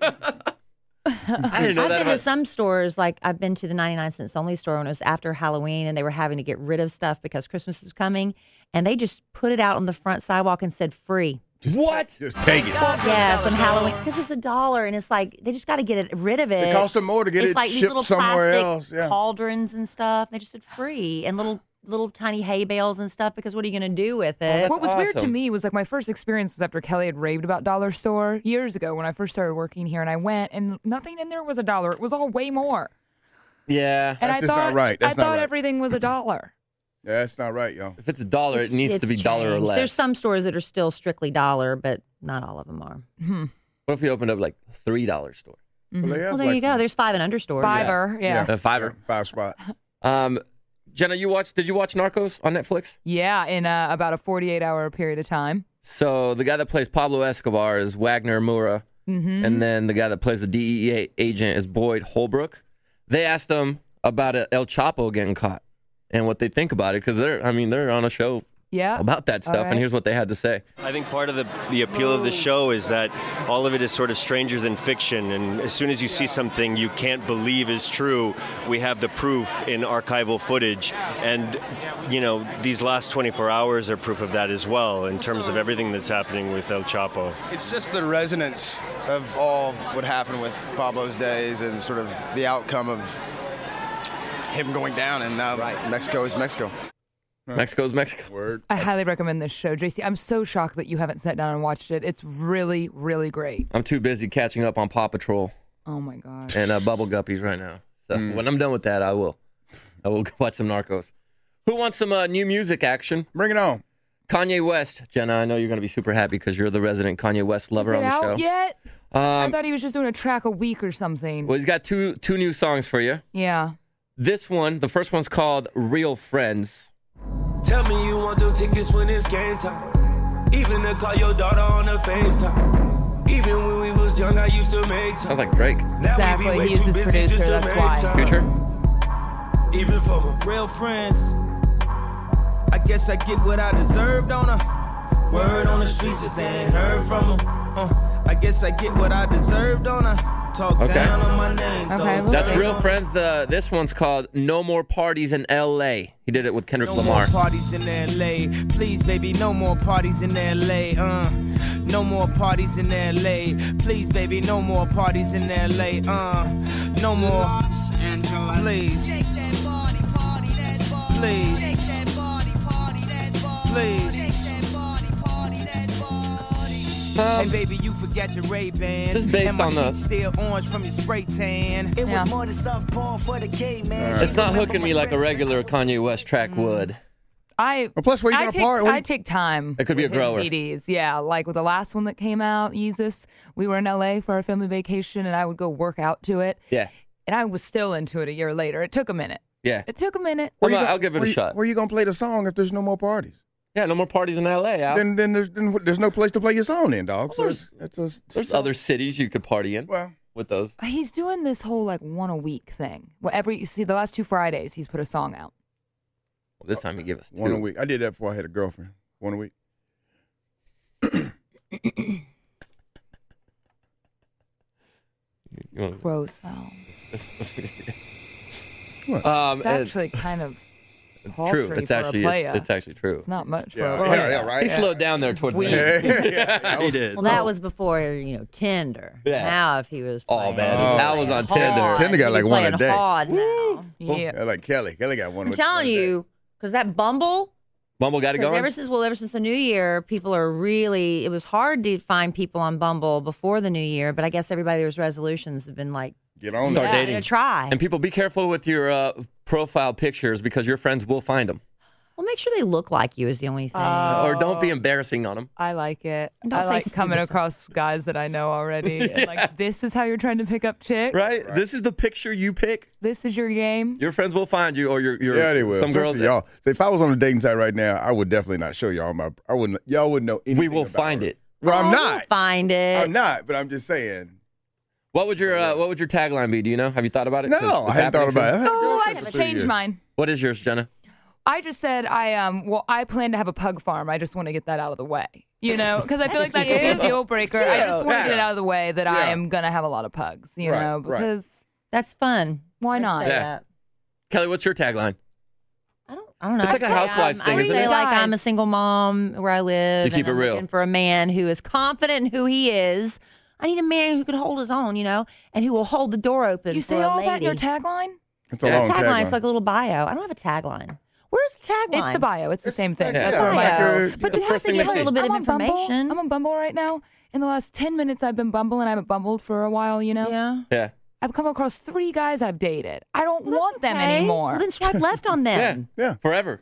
I didn't know I've that been to about. some stores, like I've been to the ninety-nine cents only store when it was after Halloween, and they were having to get rid of stuff because Christmas is coming, and they just put it out on the front sidewalk and said free. What? Just take it. Yeah, some Halloween because it's a dollar, and it's like they just got to get it, rid of it. It costs them more to get it's it like these shipped little somewhere plastic else. Yeah. cauldrons and stuff. They just said free and little little tiny hay bales and stuff because what are you going to do with it? What was weird to awesome. me was like my first experience was after Kelly had raved about Dollar Store years ago when I first started working here, and I went and nothing in there was a dollar. It was all way more. Yeah. And That's I just not thought right. That's I not thought right. everything was a dollar. Yeah, that's not right, y'all. If it's a dollar, It's- it needs it's to be dollar or changed. less. There's some stores that are still strictly dollar, but not all of them are. What if we opened up like three dollar store? Well, they have Well, there like- you go. There's five and under stores. Fiver, yeah. A fiver. Five spot. Um, Jenna, you watched? Did you watch Narcos on Netflix? Yeah, in uh, about a forty-eight hour period of time. So the guy that plays Pablo Escobar is Wagner Moura, Mm-hmm. and then the guy that plays the D E A agent is Boyd Holbrook. They asked him about uh, El Chapo getting caught and what they think about it because they're, I mean, they're on a show Yeah. about that All stuff, right. and here's what they had to say. I think part of the, the appeal of the show is that all of it is sort of stranger than fiction, and as soon as you see something you can't believe is true, we have the proof in archival footage, and you know, these last twenty-four hours are proof of that as well in terms of everything that's happening with El Chapo. It's just the resonance of all what happened with Pablo's days and sort of the outcome of him going down, and now Mexico is Mexico. Mexico's Mexico. Word. I highly recommend this show, J C. I'm so shocked that you haven't sat down and watched it. It's really, really great. I'm too busy catching up on Paw Patrol Oh my god. and uh, Bubble Guppies right now. So Mm. when I'm done with that, I will. I will watch some Narcos. Who wants some uh, new music action? Bring it on. Kanye West. Jenna, I know you're going to be super happy because you're the resident Kanye West lover Is on it the out show. yet? I Um, thought he was just doing a track a week or something. well, he's got two two new songs for you. Yeah. This one, the first one's called Real Friends. Tell me you want them tickets when it's game time. Even to call your daughter on the FaceTime. Even when we was young, I used to make time. Sounds like Drake. Exactly. He was his producer. That's why. Future. Even for my real friends. I guess I get what I deserved on her. Word on the streets if they ain't heard from them. Uh, I guess I get what I deserved on her. Talk Okay. down on my name. Okay, though. That's Real Friends. The This one's called No More Parties in L A. He did it with Kendrick No Lamar. more parties in L A. Please, baby, no more parties in L A. Uh, no more parties in L A. Please, baby, no more parties in L A. Uh, no more. Please. Please. Please. Hey baby, you forgot your Ray-Bans. This is based and my on the- sheets still orange from your spray tan. It Yeah. was more than soft porn for the caveman. It's not hooking me like a regular Kanye West track would. I Well, plus, where you I gonna take, party? What I you- take time. It could be with a grower. his C Ds. Yeah, like with the last one that came out, Yeezus. We were in L A for our family vacation, and I would go work out to it. Yeah. And I was still into it a year later. It took a minute. Yeah. It took a minute. Where I'm you not- gonna- I'll give it a where you- shot. Where you gonna play the song if there's no more parties? Yeah, no more parties in L A, Al. Then, then there's then there's no place to play your song, then, dog. So it's, it's a, There's other cities you could party in well with those. He's doing this whole like one a week thing. Well, every you see the last two Fridays, he's put a song out. Well, this time he gave us two. one a week. I did that before I had a girlfriend. One a week. You wanna- Gross. Oh. Um, It's actually kind of It's paltry true. It's for actually a it's, playa. it's actually true. It's not much for Yeah, a yeah, playa. yeah, right. He slowed down there towards the We- end. Yeah, yeah, he did. Well, that was before, you know, Tinder. Yeah. Now, if he was Oh, playing, man. Oh. Al was on hard, Tinder. Tinder got he'd like be one a playing day. hard now. Yeah. Yeah, like Kelly. Kelly got one. I'm with telling one day. you, because that Bumble, Bumble got it because going? ever since well, ever since the new year, people are really. It was hard to find people on Bumble before the new year, but I guess everybody's resolutions have been like, Get on Start there. I'm dating. gonna try. And people, be careful with your uh, profile pictures because your friends will find them. Well, make sure they look like you is the only thing. Uh, Or don't be embarrassing on them. I like it. And don't I say like coming stupid across guys that I know already. And like, this is how you're trying to pick up chicks. Right? This is the picture you pick. This is your game. Your friends will find you, or your, your Yeah, they will. some girls. Especially y'all. So if I was on a dating site right now, I would definitely not show y'all my. I wouldn't. Y'all wouldn't know anything. We will about find her. it. Well, I'm Oh, not. Find it. I'm not. But I'm just saying. What would your uh, What would your tagline be? Do you know? Have you thought about it? No, Since it's I hadn't thought happening about it. soon? I've had a Oh, I girlfriend for just three changed years. mine. What is yours, Jenna? I just said I um well I plan to have a pug farm. I just want to get that out of the way. You know, because I feel like that could be a deal breaker. I just want to get it out of the way that I Yeah. am gonna have a lot of pugs. You Right, know, right. because That's fun. why I'd not? say Yeah. that. Kelly, what's your tagline? I don't. I don't know. It's like I'd a say housewives I'm- thing, I isn't say it? like Guys. I'm a single mom where I live. You keep and it I'm real. looking for a man who is confident in who he is. I need a man who can hold his own, you know, and who will hold the door open You for say a all lady. that in your tagline? It's a Yeah. long tagline. tagline. It's like a little bio. I don't have a tagline. Where's the tagline? It's the bio. It's the same thing. like- That's yeah, where my it's like your- but the the first thing give they a see. little bit I'm of on Bumble. information. I'm on Bumble right now. In the last ten minutes, I've been bumbling. I haven't bumbled for a while. You know. Yeah. Yeah. I've come across three guys I've dated. I don't Well, want them okay. anymore. Well, then swipe left on Yeah. them. Yeah. Forever.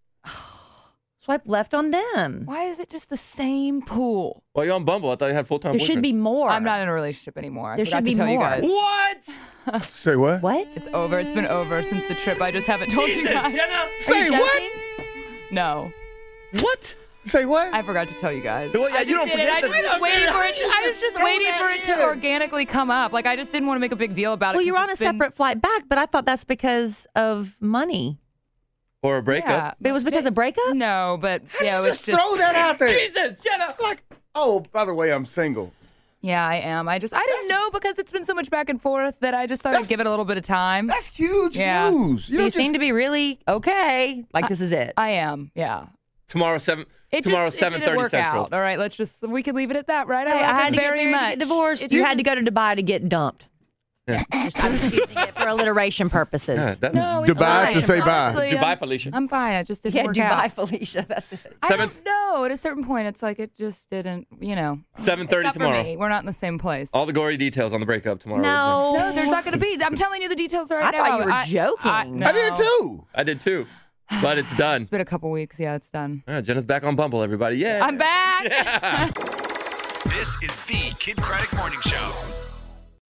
Swipe left on them. Why is it just the same pool? Well, you're on Bumble. I thought you had full time. There should be more. I'm not in a relationship anymore. I There forgot should to be tell you more. guys. What? Say what? What? It's over. It's been over since the trip. I just haven't told you guys. Say what? No. What? Say what? I forgot to tell you guys. Well, yeah, I you just don't did it. forget I that- just Wait was a waiting minute. for it. I was just Throw waiting that for it in. to organically come up. Like I just didn't want to make a big deal about it. Well, 'cause you're on a it's been- separate flight back, but I thought that's because of money. Or a breakup? Yeah. But it was because of breakup? No, but yeah, it was Just throw that out there. Jesus, Jenna. Like, oh, by the way, I'm single. Yeah, I am. I just I didn't know because it's been so much back and forth that I just thought I'd That's- give it a little bit of time. That's huge Yeah. news. You, don't seem just- to be really okay. Like this is it. I am. Yeah. Tomorrow, seven. It tomorrow, just, seven it didn't thody work central. out. All right, let's just we could leave it at that, right? Hey, I, love I had him to get very married, much. to get divorced. It You just- had to go to Dubai to get dumped. Yeah. Just, I was using it for alliteration purposes. Yeah, that, No, it's Dubai fine. to say bye. Honestly, Dubai, I'm- Felicia. I'm fine. I just didn't Yeah, work Dubai, out. Felicia. That's it. I Seventh- don't know. At a certain point, it's like it just didn't. You know, seven thirty Except for tomorrow. me. We're not in the same place. All the gory details on the breakup tomorrow. No. No, there's not going to be. I'm telling you the details right I now. thought you were I- joking. I, no. I did too. I did too. But it's done. It's been a couple weeks. Yeah, it's done. Yeah, Jenna's back on Bumble, everybody. Yeah. I'm back. This is the Kid Craddock Morning Show.